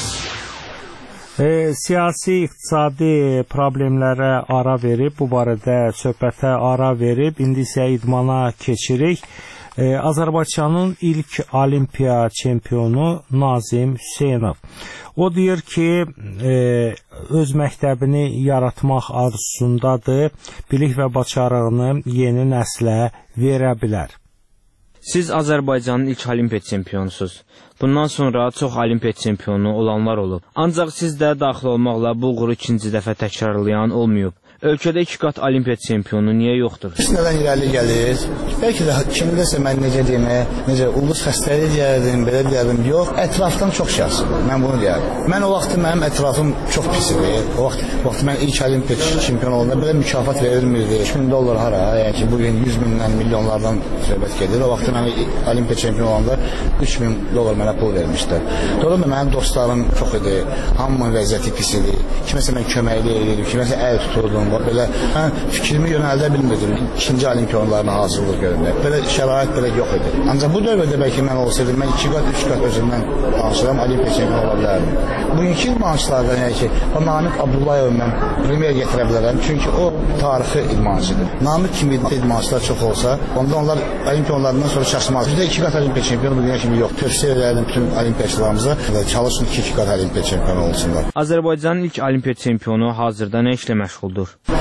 E, siyasi, iqtisadi problemlərə ara verib, bu barədə söhbətə ara verib, indi isə idmana keçirik. E, Azərbaycanın ilk olimpiya çempionu Nazim Hüseynov. O deyir ki, e, öz məktəbini yaratmaq arzusundadır, bilik və bacarığını yeni nəslə verə bilər. Siz Azərbaycanın ilk olimpiya çempionusunuz. Bundan sonra çox olimpiya çempionu olanlar olub. Ancaq siz də daxil olmaqla bu uğuru ikinci dəfə təkrarlayan olmayıb. Ölkədə iki qat olimpiya çempionu niyə yoxdur? Biz nədən irəli gəlir? Bəlkə də kimdəsə mən necə deyim, necə ulduz xəstəliyi deyərdim, belə deyərdim. Yox, ətrafdan çox şey asılır. Mən bunu deyərdim. Mən o vaxt mənim ətrafım çox pis idi. O vaxt, o vaxt mən ilk olimpiya çempionu olanda belə mükafat verilmirdi. üç min dollar hara, yəni ki, bugün yüz mindən, milyonlardan söhbət gedir. O vaxt mən olimpiya çempionu olanda üç min dollar mənə pul vermişdilər. Doğrudan da mənim dostlarım çox idi. Hamının vəziyyəti pis idi. Kiməsə mən köməkli edirdim, kiməsə əl tuturdum. Belə mən fikrimi yönəldə bilmirdim. İkinci olimpiya oyunlarına hazırlıq göründü. Belə şərait belə yox idi. Ancaq bu dövrdə bəlkə mən olsaydım, mən iki qat, üç qat özümdən danışıram, olimpiya çempionu ola bilərdim. Bugünkü idmançılardan, yəni ki, o Namiq Abdullayev mən premier gətirə bilərəm. Çünki o tarixi idmançıdır. Namiq kimi idmançılar çox olsa, onda onlar olimpiya oyunlarından sonra çaşmaz. Bizdə iki qat olimpiya çempionu bugünə kimi yox. Tövsiyə edərdim bütün olimpiyaçılarımıza çalışın ki, iki qat olimpiya çempionu olsunlar. Azərbaycanın ilk olimpiya çempionu hazırda nə işlə məşğuldur?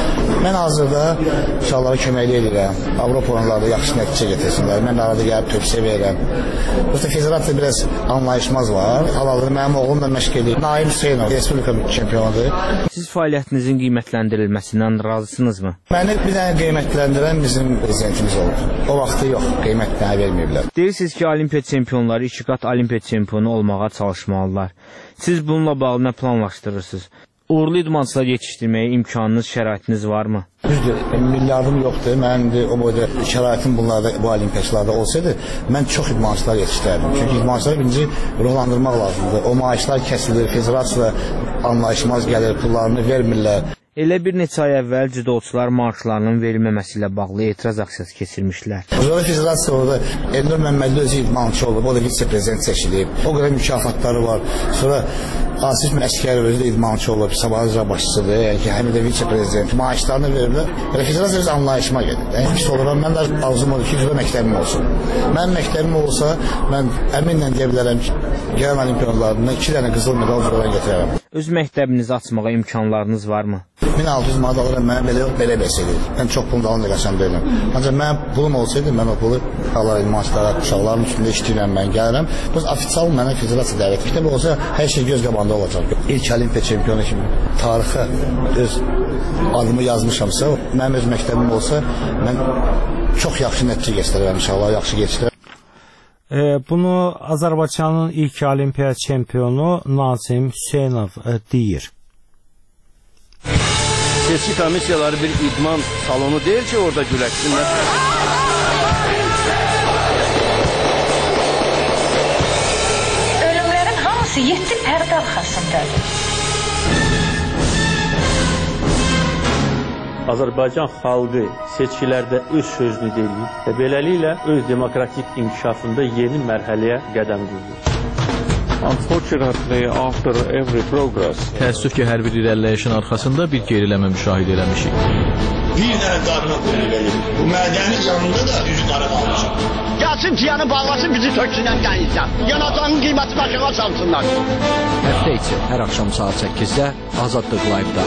Mən hazırda uşaqlara köməkli edirəm. Avropa oyunlarında yaxşı nəticə gətirsinlər. Mən arada gəlib tövsiyə verirəm. Burada federasiyada biraz anlayışmaz var. Hal-hazırda mənim oğlum da məşq edir. Nail Hüseynov Respublika çempionudur. Siz fəaliyyətinizin qiymətləndirilməsindən razısınızmı? Məni bir dənə qiymətləndirən bizim prezidentimiz oldu. O vaxtı yox, qiymət mənə verməyiblər. Deyirsiniz ki, Olimpiya çempionları iki qat Olimpiya çempionu olmağa çalışmalılar. Siz bununla bağlı nə planlaşdırırsınız? Uğurlu idmançılar yetişdirməyə imkanınız, şəraitiniz varmı? Düzdür, milyardım yoxdur. Mən indi o boyda şəraitim bunlarda, bu olimpiyaçılarda olsaydı, mən çox idmançılar yetişdirərdim. Çünki idmançıları birinci ruhlandırmaq lazımdır. O maaşlar kəsilir, federasiya anlayışmaz gəlir, pullarını vermirlər. Elə bir neçə ay əvvəl cüdoçular maaşlarının verilməməsi ilə bağlı etiraz aksiyası keçirmişlər. Burada federasiya orada Elnur Məmmədli özü idmançı olub, o da vitse-prezident seçilib. O qədər mükafatları var. Sonra Asif Məskərov özü də idmançı olub, Sabah icra başçısıdır, yəni ki, həm də vitse-prezident. Maaşlarını verirlər. Və federasiya öz anlayışıma gedir. Yəni, pis oluram, mən də arzum odur ki, cüdo məktəbim olsun. Mənim məktəbim olsa, mən əminlə deyə bilərəm ki, gələn olimpiyonlarında iki dənə qızıl medal buradan getirərəm. Öz məktəbinizi açmağa imkanlarınız varmı? min altı yüz manat alırım, mənə belə yox, belə bəsədir. Mən çox pulun dalında qaçan deyiləm. Ancaq mənim pulum olsaydı, mən o pulu alarım, maaşlara, uşaqların üstündə işləyirəm, mən gəlirəm. Bu ofitsial mənə federasiya dəvət etdi. Olsa, hər şey göz qabağında olacaq. İlk Olimpiya çempionu kimi tarixə öz adımı yazmışamsa, mənim öz məktəbim olsa, mən çox yaxşı nəticə göstərərəm, inşallah, yaxşı keçirəm. E, bunu Azərbaycanın ilk Olimpiya çempionu Nazim Hüseynov e, deyir. Seçki komissiyaları bir idman salonu deyil ki, orada güləşsinlər. Ölümlərin hamısı yeddi pərdə arxasındadır. Azərbaycan xalqı seçkilərdə öz sözünü deyir və beləliklə öz demokratik inkişafında yeni mərhələyə qədəm qoyur. Unfortunately, after every progress, təəssüf ki, hər bir irəliləyişin arxasında bir geriləmə müşahidə eləmişik. Bir dənə qarına qoyulur verir. Bu mədəni canında da üzü qara qalmışıq. Gəlsin ciyanı bağlasın, bizi töksünən qəyizdən. Yanacağın qiyməti başına salsınlar. Həftə içi hər axşam saat səkkizdə Azadlıq Live-da.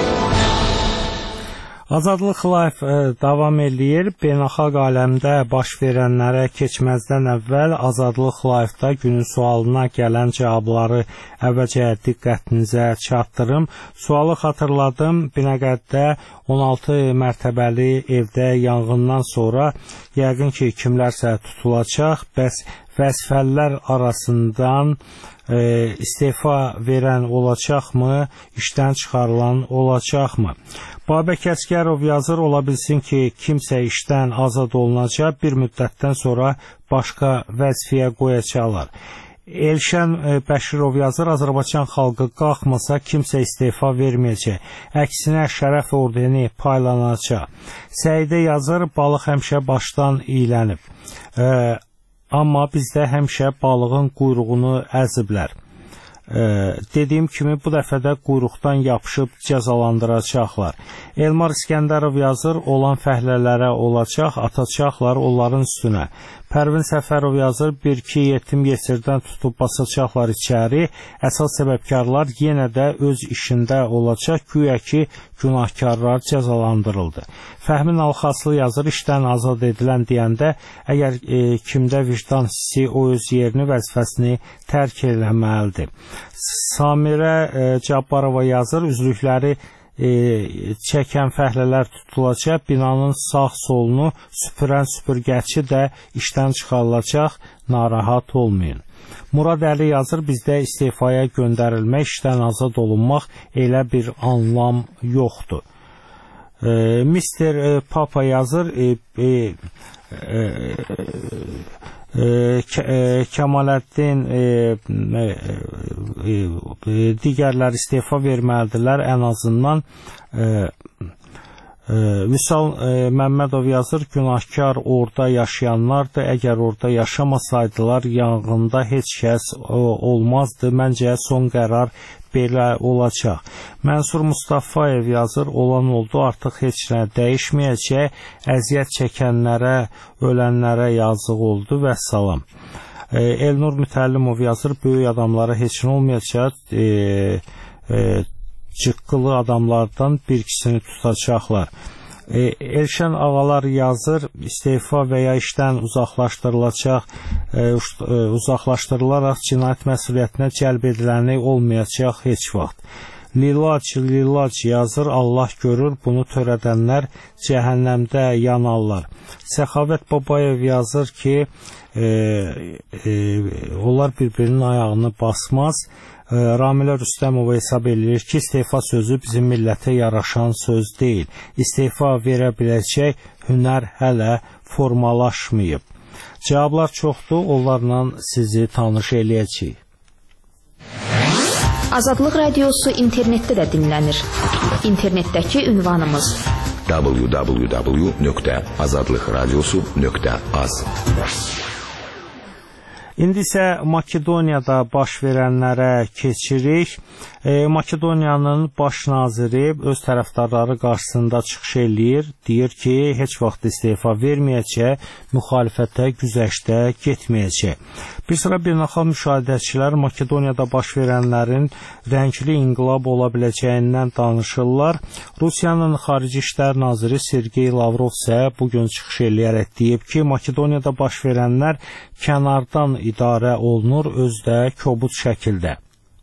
Azadlıq Live e, davam eləyir. Beynəlxalq aləmdə baş verənlərə keçməzdən əvvəl Azadlıq Live-da günün sualına gələn cavabları əvvəlcə diqqətinizə çatdırım. Sualı xatırladım. Binəqədidə on altı mərtəbəli evdə yanğından sonra yəqin ki, kimlərsə tutulacaq. Bəs vəzifəlilər arasından e, istefa verən olacaqmı? İşdən çıxarılan olacaqmı? Babək Əsgərov yazır, ola bilsin ki, kimsə işdən azad olunacaq, bir müddətdən sonra başqa vəzifəyə qoyacaqlar. Elşən Bəşirov yazır, Azərbaycan xalqı qalxmasa kimsə istefa verməyəcək. Əksinə şərəf ordeni paylanacaq. Səidə yazır, balıq həmişə başdan iylənib. E, amma bizdə həmişə balığın quyruğunu əziblər. Ee, dediyim kimi bu dəfə də quyruqdan yapışıb cəzalandıracaqlar. Elmar İskəndərov yazır, olan fəhlələrə olacaq, atacaqlar onların üstünə. Pərvin Səfərov yazır, bir-iki yetim yesirdən tutub basacaqlar içəri, əsas səbəbkarlar yenə də öz işində olacaq, güya ki, günahkarlar cəzalandırıldı. Fəhmin Alxaslı yazır, işdən azad edilən deyəndə, əgər e, kimdə vicdan hissi o öz yerini, vəzifəsini tərk eləməlidir. Samirə e, Cabbarova yazır, üzlükləri e, çəkən fəhlələr tutulacaq, binanın sağ solunu süpürən süpürgəçi də işdən çıxarılacaq, narahat olmayın. Murad Əli yazır, bizdə istifaya göndərilmək, işdən azad olunmaq elə bir anlam yoxdur. E, Mister E, Papa yazır, e, e, e, e, e, Kemaləddin e, e, e, digərlər istefa verməlidirlər, ən azından e, e, Vüsal e, Məmmədov yazır, günahkar orada yaşayanlardır, əgər orada yaşamasaydılar yanğında heç kəs o, olmazdı, məncə son qərar belə olacaq. Mənsur Mustafayev yazır, olan oldu, artıq heç nə dəyişməyəcək, əziyyət çəkənlərə, ölənlərə yazıq oldu və salam. E, Elnur Mütəllimov yazır, böyük adamlara heç nə olmayacaq, e, e, cıqqılı adamlardan bir ikisini tutacaqlar. E, Elşən ağalar yazır, istefa və ya işdən uzaqlaşdırılacaq, e, uzaqlaşdırılaraq cinayət məsuliyyətinə cəlb ediləni olmayacaq heç vaxt. Lilac, Lilac yazır, Allah görür, bunu törədənlər cəhənnəmdə yanarlar. Səxavət Babayev yazır ki, e, e, onlar bir-birinin ayağını basmaz. E, Ramilə Rüstəmova hesab edir ki, istefa sözü bizim millətə yaraşan söz deyil. İstefa verə biləcək hünər hələ formalaşmayıb. Cavablar çoxdur, onlarla sizi tanış eləyəcəyik. Azadlıq Radiosu internetdə də dinlənir. İnternetdəki ünvanımız w w w nöqtə azadlıq radiosu nöqtə az. İndi isə Makedoniyada baş verənlərə keçirik. E, Makedoniyanın baş naziri öz tərəfdarları qarşısında çıxış eləyir. Deyir ki, heç vaxt istefa verməyəcək, müxalifətə güzəştə getməyəcək. Bir sıra beynəlxalq müşahidəçilər Makedoniyada baş verənlərin rəngli inqilab ola biləcəyindən danışırlar. Rusiyanın Xarici İşlər Naziri Sergey Lavrov isə bugün çıxış eləyərək deyib ki, Makedoniyada baş verənlər kənardan idarə olunur, özü də kobud şəkildə.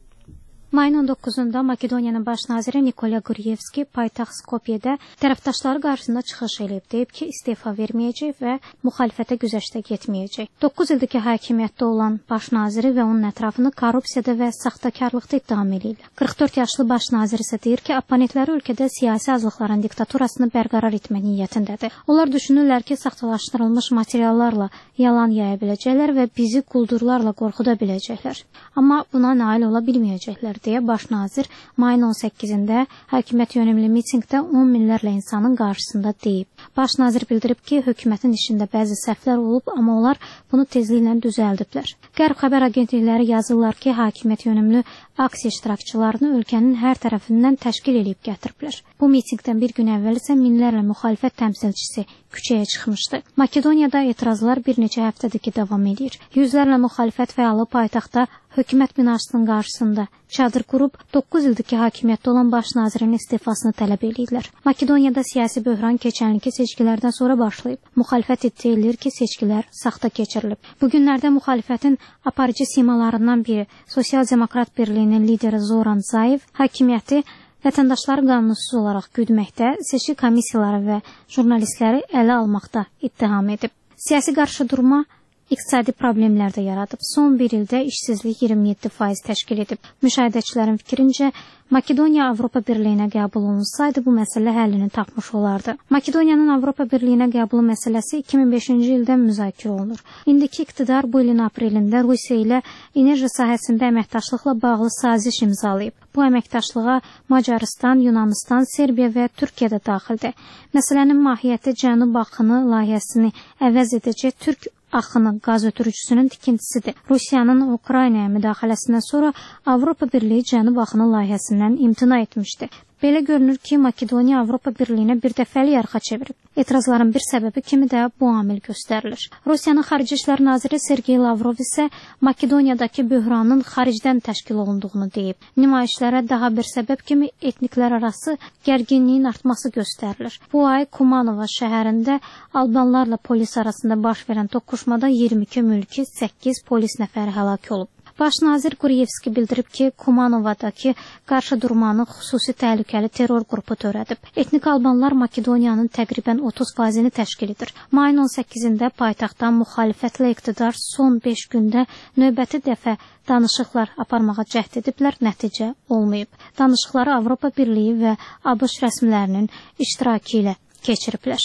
Mayın on doqquzunda Makedoniyanın baş naziri Nikola Gurevski paytaxt Skopyedə tərəfdaşları qarşısında çıxış edib, deyib ki, istefa verməyəcək və müxalifətə güzəştə getməyəcək. doqquz ildiki hakimiyyətdə olan baş naziri və onun ətrafını korrupsiyada və saxtakarlıqda ittiham edirlər. qırx dörd yaşlı baş nazir isə deyir ki, opponentləri ölkədə siyasi azlıqların diktaturasını bərqərar etmək niyyətindədir. Onlar düşünürlər ki, saxtalaşdırılmış materiallarla yalan yaya biləcəklər və bizi quldurlarla qorxuda biləcəklər. Amma buna nail ola bilməyəcəklər deyə baş nazir mayın on səkkizində hakimiyyət yönümlü mitinqdə on minlərlə insanın qarşısında deyib. Baş nazir bildirib ki, hökumətin işində bəzi səhvlər olub, amma onlar bunu tezliklə düzəldiblər. Qərb xəbər agentlikləri yazırlar ki, hakimiyyət yönümlü aksiya iştirakçılarını ölkənin hər tərəfindən təşkil edib gətiriblər. Bu mitinqdən bir gün əvvəl isə minlərlə müxalifət təmsilçisi küçəyə çıxmışdı. Makedoniyada etirazlar bir neçə həftədir ki, davam edir. Yüzlərlə müxalifət fəalı paytaxtda hökumət binasının qarşısında çadır qurub doqquz ildiki hakimiyyətdə olan baş nazirin istifasını tələb edirlər. Makedoniyada siyasi böhran keçən ilki seçkilərdən sonra başlayıb. Müxalifət iddia edir ki, seçkilər saxta keçirilib. Bu günlərdə müxalifətin aparıcı simalarından biri Sosial Demokrat Birliyinin lideri Zoran Zaev hakimiyyəti vətəndaşları qanunsuz olaraq güdməkdə, seçki komissiyaları və jurnalistləri ələ almaqda ittiham edib. Siyasi qarşıdurma iqtisadi problemlər də yaradıb. Son bir ildə işsizlik iyirmi yeddi faiz təşkil edib. Müşahidəçilərin fikrincə, Makedoniya Avropa Birliyinə qəbul olunsaydı bu məsələ həllini tapmış olardı. Makedoniyanın Avropa Birliyinə qəbulu məsələsi iki min beşinci ildə müzakirə olunur. İndiki iqtidar bu ilin aprelində Rusiya ilə enerji sahəsində əməkdaşlıqla bağlı saziş imzalayıb. Bu əməkdaşlığa Macaristan, Yunanistan, Serbiya və Türkiyə də daxildir. Məsələnin mahiyyəti Cənub axını layihəsini əvəz edəcək Türk axını qaz ötürücüsünün tikintisidir. Rusiyanın Ukraynaya müdaxiləsindən sonra Avropa Birliyi Cənub axını layihəsindən imtina etmişdi. Belə görünür ki, Makedoniya Avropa Birliyinə bir dəfəli yarxa çevirib. Etirazların bir səbəbi kimi də bu amil göstərilir. Rusiyanın Xarici İşlər Naziri Sergey Lavrov isə Makedoniyadakı böhranın xaricdən təşkil olunduğunu deyib. Nümayişlərə daha bir səbəb kimi etniklər arası gərginliyin artması göstərilir. Bu ay Kumanova şəhərində albanlarla polis arasında baş verən toqquşmada iyirmi iki mülki, səkkiz polis nəfəri həlak olub. Baş nazir Gurevski bildirib ki, Kumanovadakı qarşıdurmanı xüsusi təhlükəli terror qrupu törədib. Etnik albanlar Makedoniyanın təqribən otuz faizini təşkil edir. Mayın on səkkizində paytaxtdan müxalifətlə iqtidar son beş gündə növbəti dəfə danışıqlar aparmağa cəhd ediblər, nəticə olmayıb. Danışıqları Avropa Birliyi və ABŞ rəsmilərinin iştirakı ilə keçiriblər.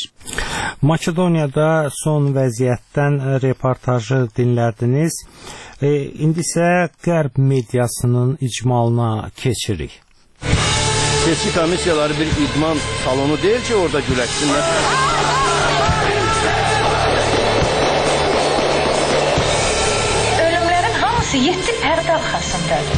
Makedoniyada son vəziyyətdən reportajı dinlədiniz. E, indi isə Qərb mediasının icmalına keçirik. Seçki komissiyaları bir idman salonu deyil ki, orada güləşsinlər. Ölümlərin hamısı yeddi pərdə arxasındadır.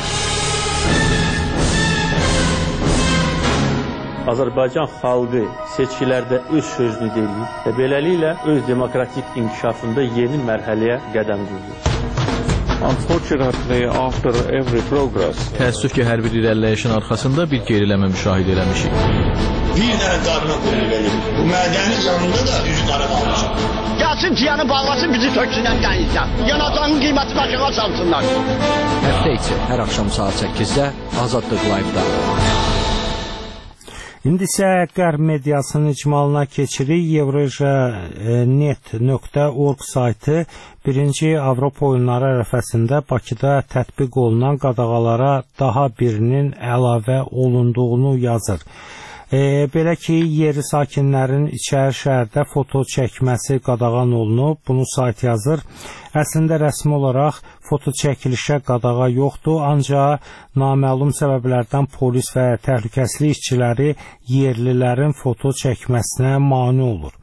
Azərbaycan xalqı seçkilərdə öz sözünü deyir və beləliklə öz demokratik inkişafında yeni mərhələyə qədəm qoyur. Unfortunately, after every progress, təəssüf ki, hər bir irəliləyişin arxasında bir geriləmə müşahidə eləmişik. Bir dənə qarına qulluq edir. Bu mədənin yanında da üz qara qalmışam. Gəlsin ciyanı bağlasın, bizi töksünən dənizdən. Yanacağının qiyməti başına salsınlar. Həftə içi hər axşam saat səkkizdə Azadlıq Live-da. İndi isə Qərb mediasının icmalına keçirik. Eurasia net nöqtə org saytı birinci Avropa oyunları ərəfəsində Bakıda tətbiq olunan qadağalara daha birinin əlavə olunduğunu yazır. E, belə ki, yeri sakinlərin içəri şəhərdə foto çəkməsi qadağan olunub, bunu sayt yazır. Əslində rəsmi olaraq foto çəkilişə qadağa yoxdur, ancaq naməlum səbəblərdən polis və təhlükəsizlik işçiləri yerlilərin foto çəkməsinə mane olur.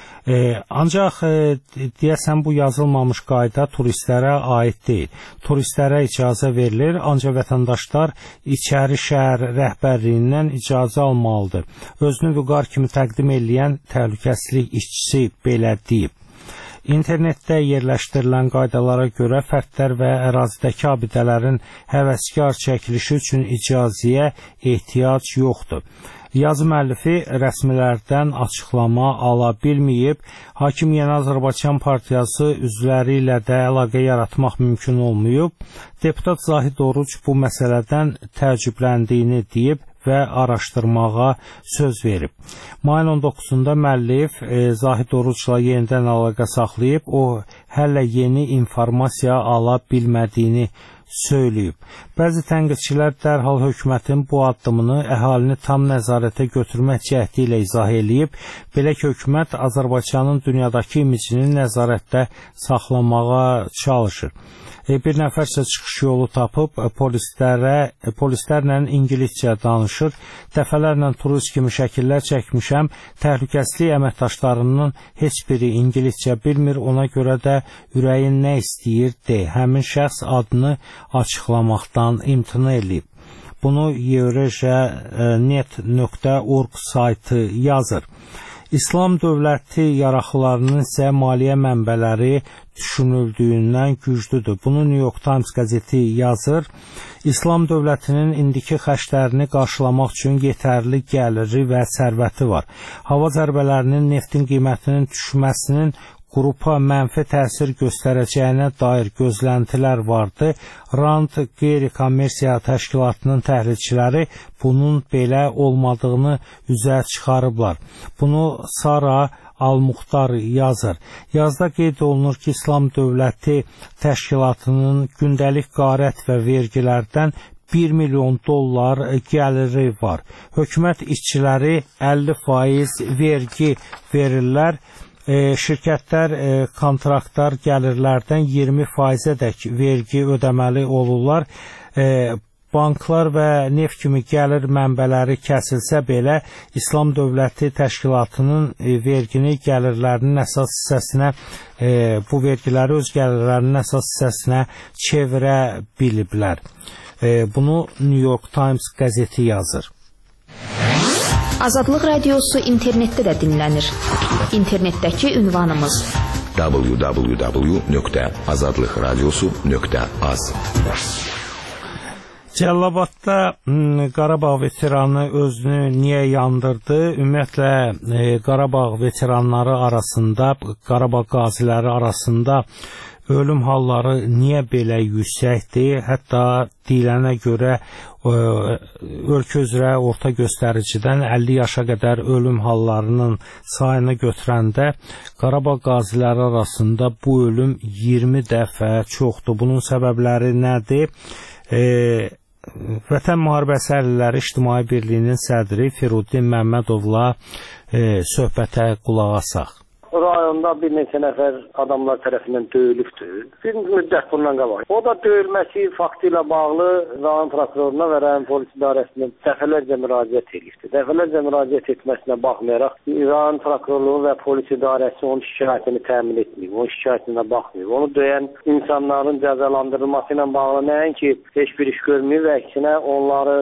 E, ancaq e, deyəsən bu yazılmamış qayda turistlərə aid deyil. Turistlərə icazə verilir, ancaq vətəndaşlar içəri şəhər rəhbərliyindən icazə almalıdır. Özünü vüqar kimi təqdim edən təhlükəsizlik işçisi belə deyib. İnternetdə yerləşdirilən qaydalara görə fərdlər və ərazidəki abidələrin həvəskar çəkilişi üçün icazəyə ehtiyac yoxdur. Yazı müəllifi rəsmilərdən açıqlama ala bilməyib, Hakim Yeni Azərbaycan Partiyası üzvləri ilə də əlaqə yaratmaq mümkün olmayıb. Deputat Zahid Oruc bu məsələdən təəccübləndiyini deyib və araşdırmağa söz verib. Mayın on doqquzunda müəllif e, Zahid Orucla yenidən əlaqə saxlayıb, o hələ yeni informasiya ala bilmədiyini söyləyib. Bəzi tənqidçilər dərhal hökumətin bu addımını əhalini tam nəzarətə götürmək cəhdi ilə izah eləyib. Belə ki, hökumət Azərbaycanın dünyadakı imicini nəzarətdə saxlamağa çalışır. Bir nəfərsə çıxış yolu tapıb polislərə, polislərlə ingiliscə danışır. Dəfələrlə turist kimi şəkillər çəkmişəm. Təhlükəsizlik əməkdaşlarının heç biri ingiliscə bilmir, ona görə də ürəyin nə istəyir de. Həmin şəxs adını açıqlamaqdan imtina edib. Bunu Eurasia net nöqtə org saytı yazır. İslam dövləti yaraqlarının isə maliyyə mənbələri düşünüldüyündən güclüdür. Bunu New York Times qəzeti yazır. İslam dövlətinin indiki xərclərini qarşılamaq üçün yetərli gəliri və sərvəti var. Hava zərbələrinin neftin qiymətinin düşməsinin qrupa mənfi təsir göstərəcəyinə dair gözləntilər vardı. Rand qeyri-kommersiya təşkilatının təhlilçiləri bunun belə olmadığını üzə çıxarıblar. Bunu Sara Al-Muxtar yazır. Yazda qeyd olunur ki, İslam dövləti təşkilatının gündəlik qarət və vergilərdən bir milyon dollar gəliri var. Hökumət işçiləri əlli faiz vergi verirlər. E, şirkətlər e, kontraktlar gəlirlərdən iyirmi faizədək vergi ödəməli olurlar. E, banklar və neft kimi gəlir mənbələri kəsilsə belə, İslam dövləti təşkilatının e, vergini gəlirlərinin əsas hissəsinə, e, bu vergiləri öz gəlirlərinin əsas hissəsinə çevirə biliblər. E, bunu New York Times qəzeti yazır. Azadlıq Radiosu internetdə də dinlənir. İnternetdəki ünvanımız w w w nöqtə azadlıq radiosu nöqtə az. Cəlilabadda Qarabağ veteranı özünü niyə yandırdı? Ümumiyyətlə e, Qarabağ veteranları arasında, Qarabağ qaziləri arasında ölüm halları niyə belə yüksəkdir? Hətta deyilənə görə ə, ölkə üzrə orta göstəricidən əlli yaşa qədər ölüm hallarının sayını götürəndə Qarabağ qaziləri arasında bu ölüm iyirmi dəfə çoxdur. Bunun səbəbləri nədir? E, Vətən Müharibəsi Əlilləri İctimai Birliyinin sədri Firudin Məmmədovla e, söhbətə qulaq asaq. Rayonda bir neçə nəfər adamlar tərəfindən döyülübdür. Bir müddət bundan qabaq. O da döyülməsi faktı ilə bağlı rayon prokuroruna və rayon polis idarəsinə dəfələrcə müraciət edildi. Dəfələrcə müraciət etməsinə baxmayaraq rayon prokurorluğu və polis idarəsi onun şikayətini təmin etməyib, onun şikayətinə baxmayıb. Onu döyən insanların cəzalandırılması ilə bağlı nəinki heç bir iş görməyib və əksinə onların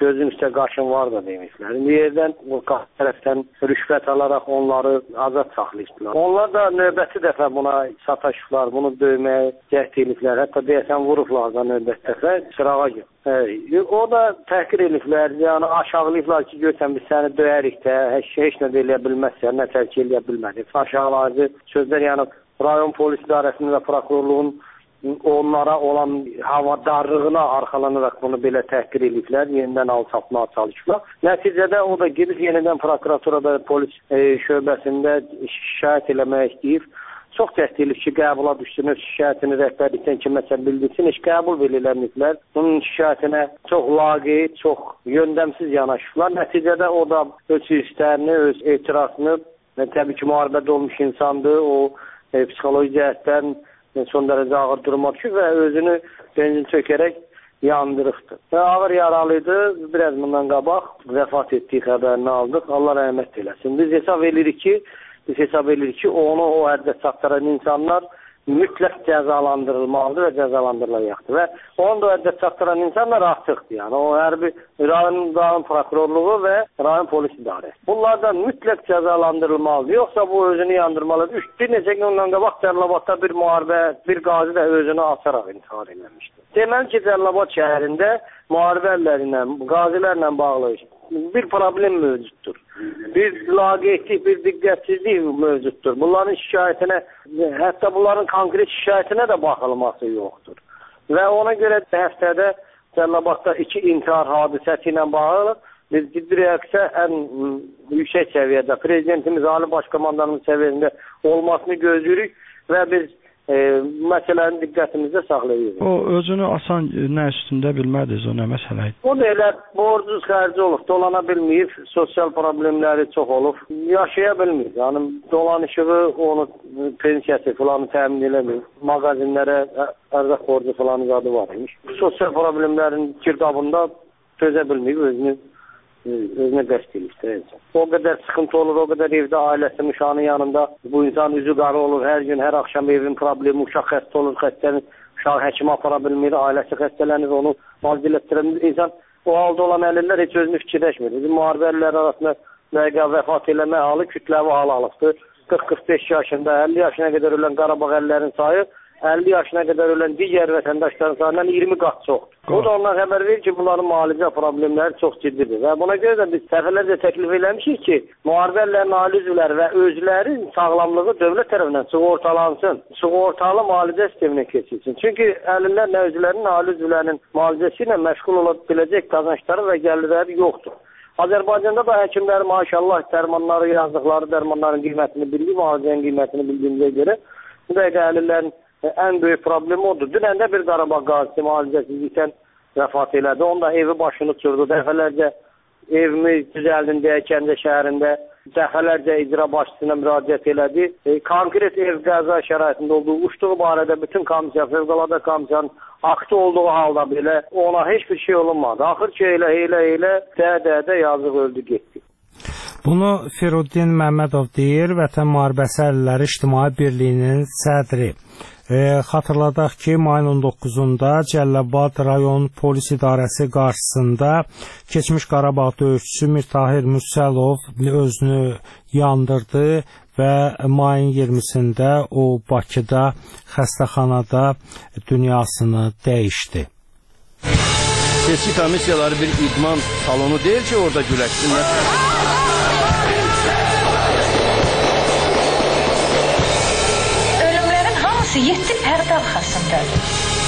gözün üstə qaşın var da demişlər. İndi yerdən bu tərəfdən rüşvət alaraq onları azad saxlayıblar. Onlar da növbəti dəfə buna sataşıblar, bunu döyməyə cəhd ediblər. Hətta deyəsən vurublar da növbəti dəfə sırağa gün. Hə, o da təhqir ediblər, yəni aşağılayıblar ki, görsən biz səni döyərik də, heç, heç nə də eləyə bilməzsən, nə tərk eləyə bilmədik. Aşağılayıcı sözlər, yəni rayon polis idarəsinin və prokurorluğun onlara olan havadarlığına arxalanaraq bunu belə təhqir ediblər, yenidən alçaltmağa çalışıblar. Nəticədə o da gedib yenidən prokuraturada polis e, şöbəsində şikayət eləmək istəyib. Çox cəhd edib ki, qəbula düşdüyünü şikayətini rəhbərlikdən kiməsə bildirsin, heç qəbul verilənməklər. Bunun şikayətinə çox laqeyd, çox yöndəmsiz yanaşıblar. Nəticədə o da öz istəyini, öz etirazını, təbii ki, müharibədə olmuş insandır, o e, psixoloji cəhətdən son dərəcə ağır duruma düşür və özünü benzin çökərək yandırıqdır. Və ağır yaralıydı, biraz bundan qabaq vəfat etdiyi xəbərini aldıq. Allah rəhmət eləsin. Biz hesab edirik ki, biz hesab edirik ki, onu o həddə çatdıran insanlar mütləq cəzalandırılmalıdır və cəzalandırılacaqdır. Və onu da həddə çatdıran insanlar artıqdır. Yəni o hər bir rayon, rayon prokurorluğu və rayon polis idarəsi. Bunlardan mütləq cəzalandırılmalıdır. Yoxsa bu özünü yandırmalıdır. Bir neçə gün ondan qabaq Cəlilabadda bir müharibə, bir qazi də özünü asaraq intihar eləmişdir. Deməli ki, Cəlilabad şəhərində müharibələrlə, qazilərlə bağlı bir problem mövcuddur. Bir laqeydlik, bir diqqətsizlik mövcuddur. Bunların şikayətinə, hətta bunların konkret şikayətinə də baxılması yoxdur. Və ona görə həftədə Cəlilabadda iki intihar hadisəsi ilə bağlı biz ciddi reaksiya ən yüksək səviyyədə, prezidentimiz, Ali Başkomandanımız səviyyəsində olmasını gözləyirik və biz E, məsələnin diqqətimizdə saxlayırıq. O özünü asan nə üstündə bilmədiniz, o nə məsələ idi? O da elə borcuz xərci olub, dolana bilməyib, sosial problemləri çox olub, yaşaya bilməyib. Yəni dolanışığı, onu pensiyası falan təmin eləməyib, mağazinlərə ərzaq borcu falan adı var imiş. Sosial problemlərin girdabında çözə bilməyib, özünü özünə qəst edib. O qədər sıxıntı olur, o qədər evdə ailəsi, uşağının yanında bu insan üzü qarı olur, hər gün, hər axşam evin problemi, uşaq xəstə olur, xəstələnir, uşaq həkimə apara bilmir, ailəsi xəstələnir, onu müalicə etdirəmir. İnsan o halda olan əlillər heç özünü fikirləşmir. Bizim müharibəlilər arasında dəqiqə vəfat eləmə halı kütləvi hal alıbdır. qırx qırx beş yaşında, əlli yaşına qədər ölən Qarabağ əlillərin sayı əlli yaşına qədər ölən digər vətəndaşların sayından iyirmi qat çoxdur. O da ondan xəbər verir ki, bunların müalicə problemləri çox ciddidir. Və buna görə də biz dəfələrcə təklif eləmişik ki, müharibə əlillərin ali üzvləri və özlərin sağlamlığı dövlət tərəfindən sığortalansın, sığortalı müalicə sisteminə keçilsin. Çünki əlillər nə özlərinin, ali üzvlərinin müalicəsi ilə məşğul ola biləcək qazançları və gəlirləri yoxdur. Azərbaycanda da həkimlər maşallah dərmanları yazdıqları dərmanların qiymətini bilir, müalicənin qiymətini bildiyimizə görə bu dəqiqə əlillərin ən böyük problemi odur. Dünən də bir Qarabağ qazisi müalicəsizlikdən vəfat elədi. Onda evi başını uçurdu. Dəfələrcə evimi düzəldin deyə Gəncə şəhərində dəfələrcə icra başçısına müraciət elədi. E, konkret ev qəza şəraitində olduğu, uçduğu barədə bütün komissiya, fövqəladə komissiyanın aktı olduğu halda belə ona heç bir şey olunmadı. Axır ki, elə, elə, elə, də-də-də yazıq öldü, getdi. Bunu Firuddin Məmmədov deyir, Vətən Müharibəsi Əlilləri İctimai Birliyinin sədri. E, xatırladaq ki, mayın on doqquzunda Cəlilabad rayon polis idarəsi qarşısında keçmiş Qarabağ döyüşçüsü Mirtahir Mürsəlov özünü yandırdı və mayın iyirmisində o Bakıda xəstəxanada dünyasını dəyişdi. Seçki komissiyaları bir idman salonu deyil ki, orada güləşsinlər. Yeddi pərdə arxasındadır.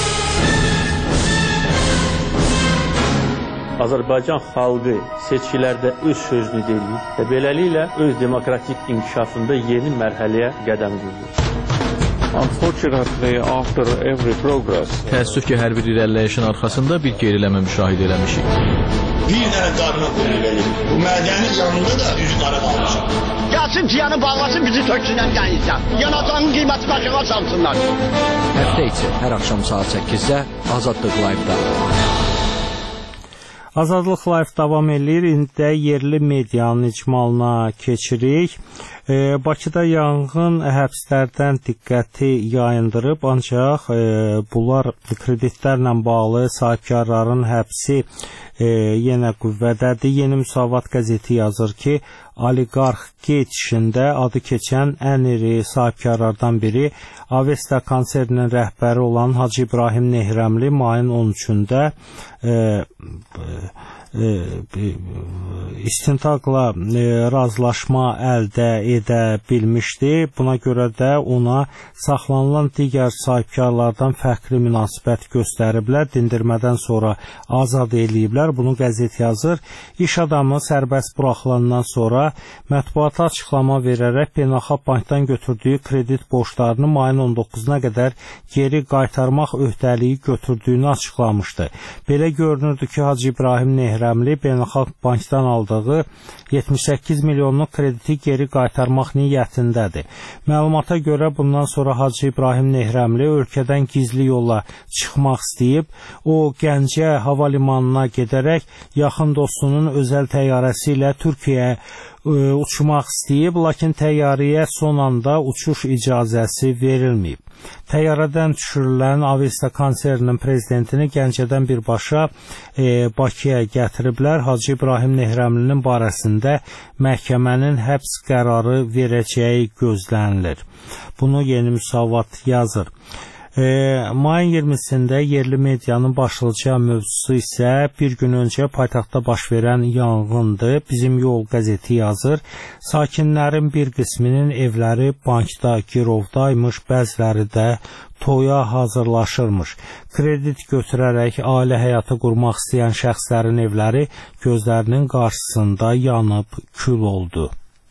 Azərbaycan xalqı seçkilərdə öz sözünü deyir və beləliklə öz demokratik inkişafında yeni mərhələyə qədəm qoyur. Unfortunately, after every progress, təəssüf ki, hər bir irəliləyişin arxasında bir geriləmə müşahidə eləmişik. Bir dənə qarına qoyur eləyir. Bu mədənin yanında da üzü qara qalmışam. Gəlsin ciyanı bağlasın, bizi töksünlər gəlirsən. Yanacağın qiyməti başına çalsınlar. Həftə içi hər axşam saat səkkizdə Azadlıq Live-da. Azadlıq Live davam edir. İndi də yerli medianın icmalına keçirik. E, Bakıda yanğın həbslərdən diqqəti yayındırıb, ancaq e, bunlar kreditlərlə bağlı sahibkarların həbsi e, yenə qüvvədədir. Yeni Müsavat qəzeti yazır ki, oliqarx qeyd işində adı keçən ən iri sahibkarlardan biri Avesta konserninin rəhbəri olan Hacı İbrahim Nehrəmli mayın on üçündə e, e, istintaqla e, razılaşma əldə edə bilmişdi. Buna görə də ona saxlanılan digər sahibkarlardan fərqli münasibət göstəriblər. Dindirmədən sonra azad eləyiblər. Bunu qəzet yazır. İş adamı sərbəst buraxılandan sonra mətbuata açıqlama verərək Beynəlxalq Bankdan götürdüyü kredit borclarını mayın on doqquzuna qədər geri qaytarmaq öhdəliyi götürdüyünü açıqlamışdı. Belə görünürdü ki, Hacı İbrahim Nehrəmli Beynəlxalq Bankdan aldığı yetmiş səkkiz milyonluq krediti geri qaytarmaq niyyətindədir. Məlumata görə bundan sonra Hacı İbrahim Nehrəmli ölkədən gizli yolla çıxmaq istəyib. O, Gəncə hava limanına gedərək yaxın dostunun özəl təyyarəsi ilə Türkiyəyə uçmaq istəyib, lakin təyyarəyə son anda uçuş icazəsi verilməyib. Təyyarədən düşürülən Avesta konserninin prezidentini Gəncədən birbaşa e, Bakıya gətiriblər. Hacı İbrahim Nehrəmlinin barəsində məhkəmənin həbs qərarı verəcəyi gözlənilir. Bunu Yeni Müsavat yazır. E, mayın iyirmisində yerli medianın başlıca mövzusu isə bir gün öncə paytaxtda baş verən yanğındır. Bizim Yol qəzeti yazır. Sakinlərin bir qisminin evləri bankda, girovdaymış, bəziləri də toya hazırlaşırmış. Kredit götürərək ailə həyatı qurmaq istəyən şəxslərin evləri gözlərinin qarşısında yanıb kül oldu.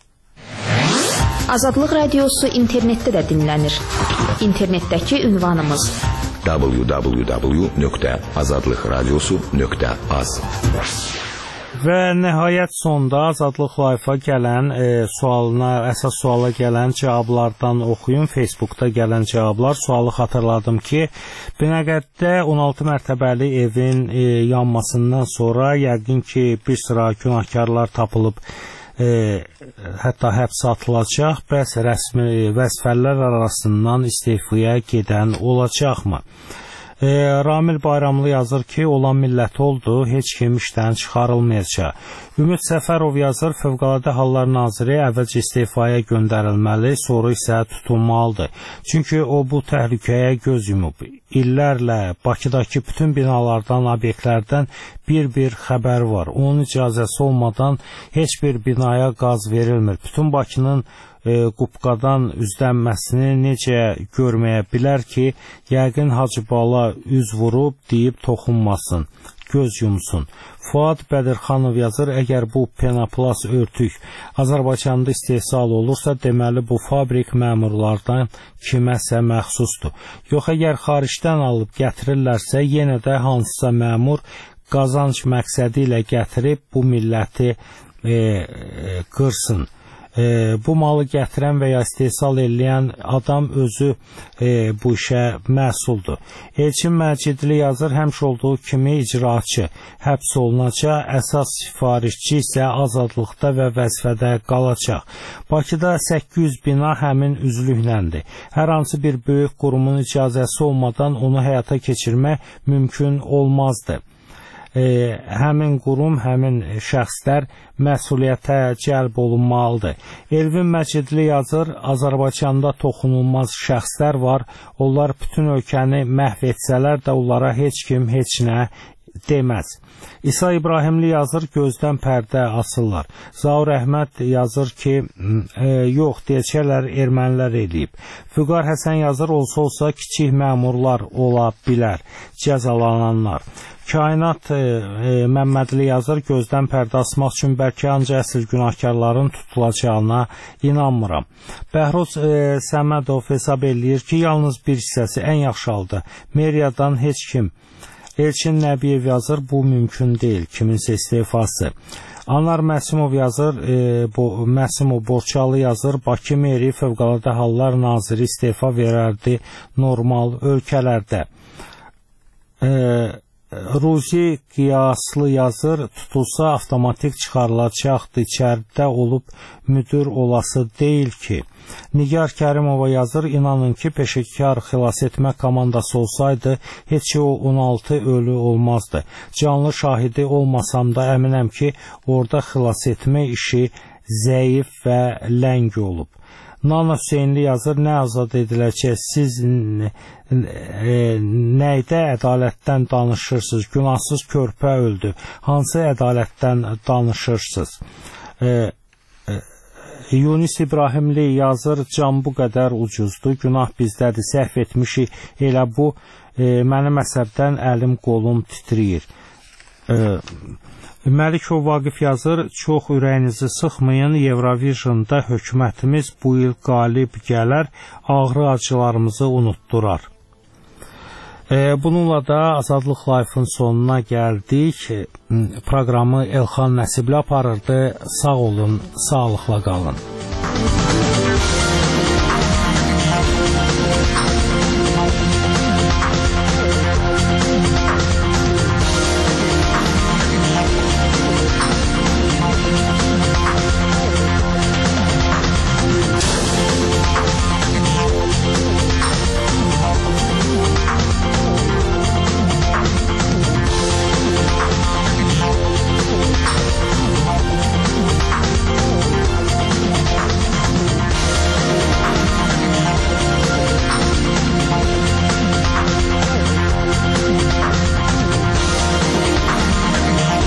Azadlıq Radiosu internetdə də dinlənir. İnternetdəki ünvanımız w w w nöqtə azadlıq radiosu nöqtə az. Və nəhayət sonda Azadlıq Live-a gələn e, sualına, əsas suala gələn cavablardan oxuyun. Facebookda gələn cavablar. Sualı xatırladım ki, Binəqəddə on altı mərtəbəli evin e, yanmasından sonra yəqin ki, bir sıra günahkarlar tapılıb, E, hətta həbsə atılacaq, bəs rəsmi vəzifələr arasından istefaya gedən olacaqmı? E, Ramil Bayramlı yazır ki, olan millət oldu, heç kim işdən çıxarılmayacaq. Ümid Səfərov yazır, Fövqəladə Hallar Naziri əvvəlcə istefaya göndərilməli, sonra isə tutulmalıdır. Çünki o bu təhlükəyə göz yumub. İllərlə Bakıdakı bütün binalardan, obyektlərdən bir-bir xəbər var. Onun icazəsi olmadan heç bir binaya qaz verilmir. Bütün Bakının e, qupqadan üzlənməsini necə görməyə bilər ki, yəqin Hacı Bala üz vurub deyib toxunmasın, göz yumsun. Fuad Bədirxanov yazır, əgər bu penaplas örtük Azərbaycanda istehsal olursa, deməli bu fabrik məmurlardan kiməsə məxsusdur. Yox, əgər xaricdən alıb gətirirlərsə, yenə də hansısa məmur qazanc məqsədi ilə gətirib bu milləti e, e, qırsın. E, bu malı gətirən və ya istehsal eləyən adam özü e, bu işə məsuldur. Elçin Məcidli yazır, həmişə olduğu kimi icraçı həbs olunacaq, əsas sifarişçi isə azadlıqda və vəzifədə qalacaq. Bakıda səkkiz yüz bina həmin üzlükləndir. Hər hansı bir böyük qurumun icazəsi olmadan onu həyata keçirmək mümkün olmazdı. E, həmin qurum, həmin şəxslər məsuliyyətə cəlb olunmalıdır. Elvin Məcidli yazır, Azərbaycanda toxunulmaz şəxslər var, onlar bütün ölkəni məhv etsələr də onlara heç kim heç nə deməz. İsa İbrahimli yazır, gözdən pərdə asırlar. Zaur Əhməd yazır ki, e, yox, deyəcəklər ermənilər eləyib. Füqar Həsən yazır, olsa olsa kiçik məmurlar ola bilər, cəzalananlar. Kainat e, e, Məmmədli yazır, gözdən pərdə asmaq üçün bəlkə ancaq əsl günahkarların tutulacağına inanmıram. Bəhruz e, Səmədov hesab eləyir ki, yalnız bir hissəsi, ən yaxşı halda meriyadan heç kim. Elçin Nəbiyev yazır, bu mümkün deyil, kiminsə istefası. Anar Məsimov yazır, e, bu, Məsimov Borçalı yazır, Bakı meri Fövqəladə Hallar Naziri istefa verərdi normal ölkələrdə. E, Ruzi qiyaslı yazır, tutulsa avtomatik çıxarılacaqdı, içəridə olub müdür olası deyil ki. Nigar Kərimova yazır, inanın ki, peşəkar xilas etmə komandası olsaydı, heç o on altı ölü olmazdı. Canlı şahidi olmasam da əminəm ki, orada xilas etmə işi zəif və ləng olub. Nana Hüseynli yazır, nə azad ediləcək, siz nəydə ədalətdən danışırsınız, günahsız körpə öldü, hansı ədalətdən danışırsınız? E, e, Yunus İbrahimli yazır, can bu qədər ucuzdur, günah bizdədir, səhv etmişik, elə bu e, mənim əsəbdən əlim qolum titriyir. E, Məlikov Vaqif yazır, çox ürəyinizi sıxmayın, Eurovision'da hökumətimiz bu il qalib gələr, ağrı acılarımızı unutdurar. E, bununla da Azadlıq Live-ın sonuna gəldik. Proqramı Elxan Nəsibli aparırdı. Sağ olun, sağlıqla qalın.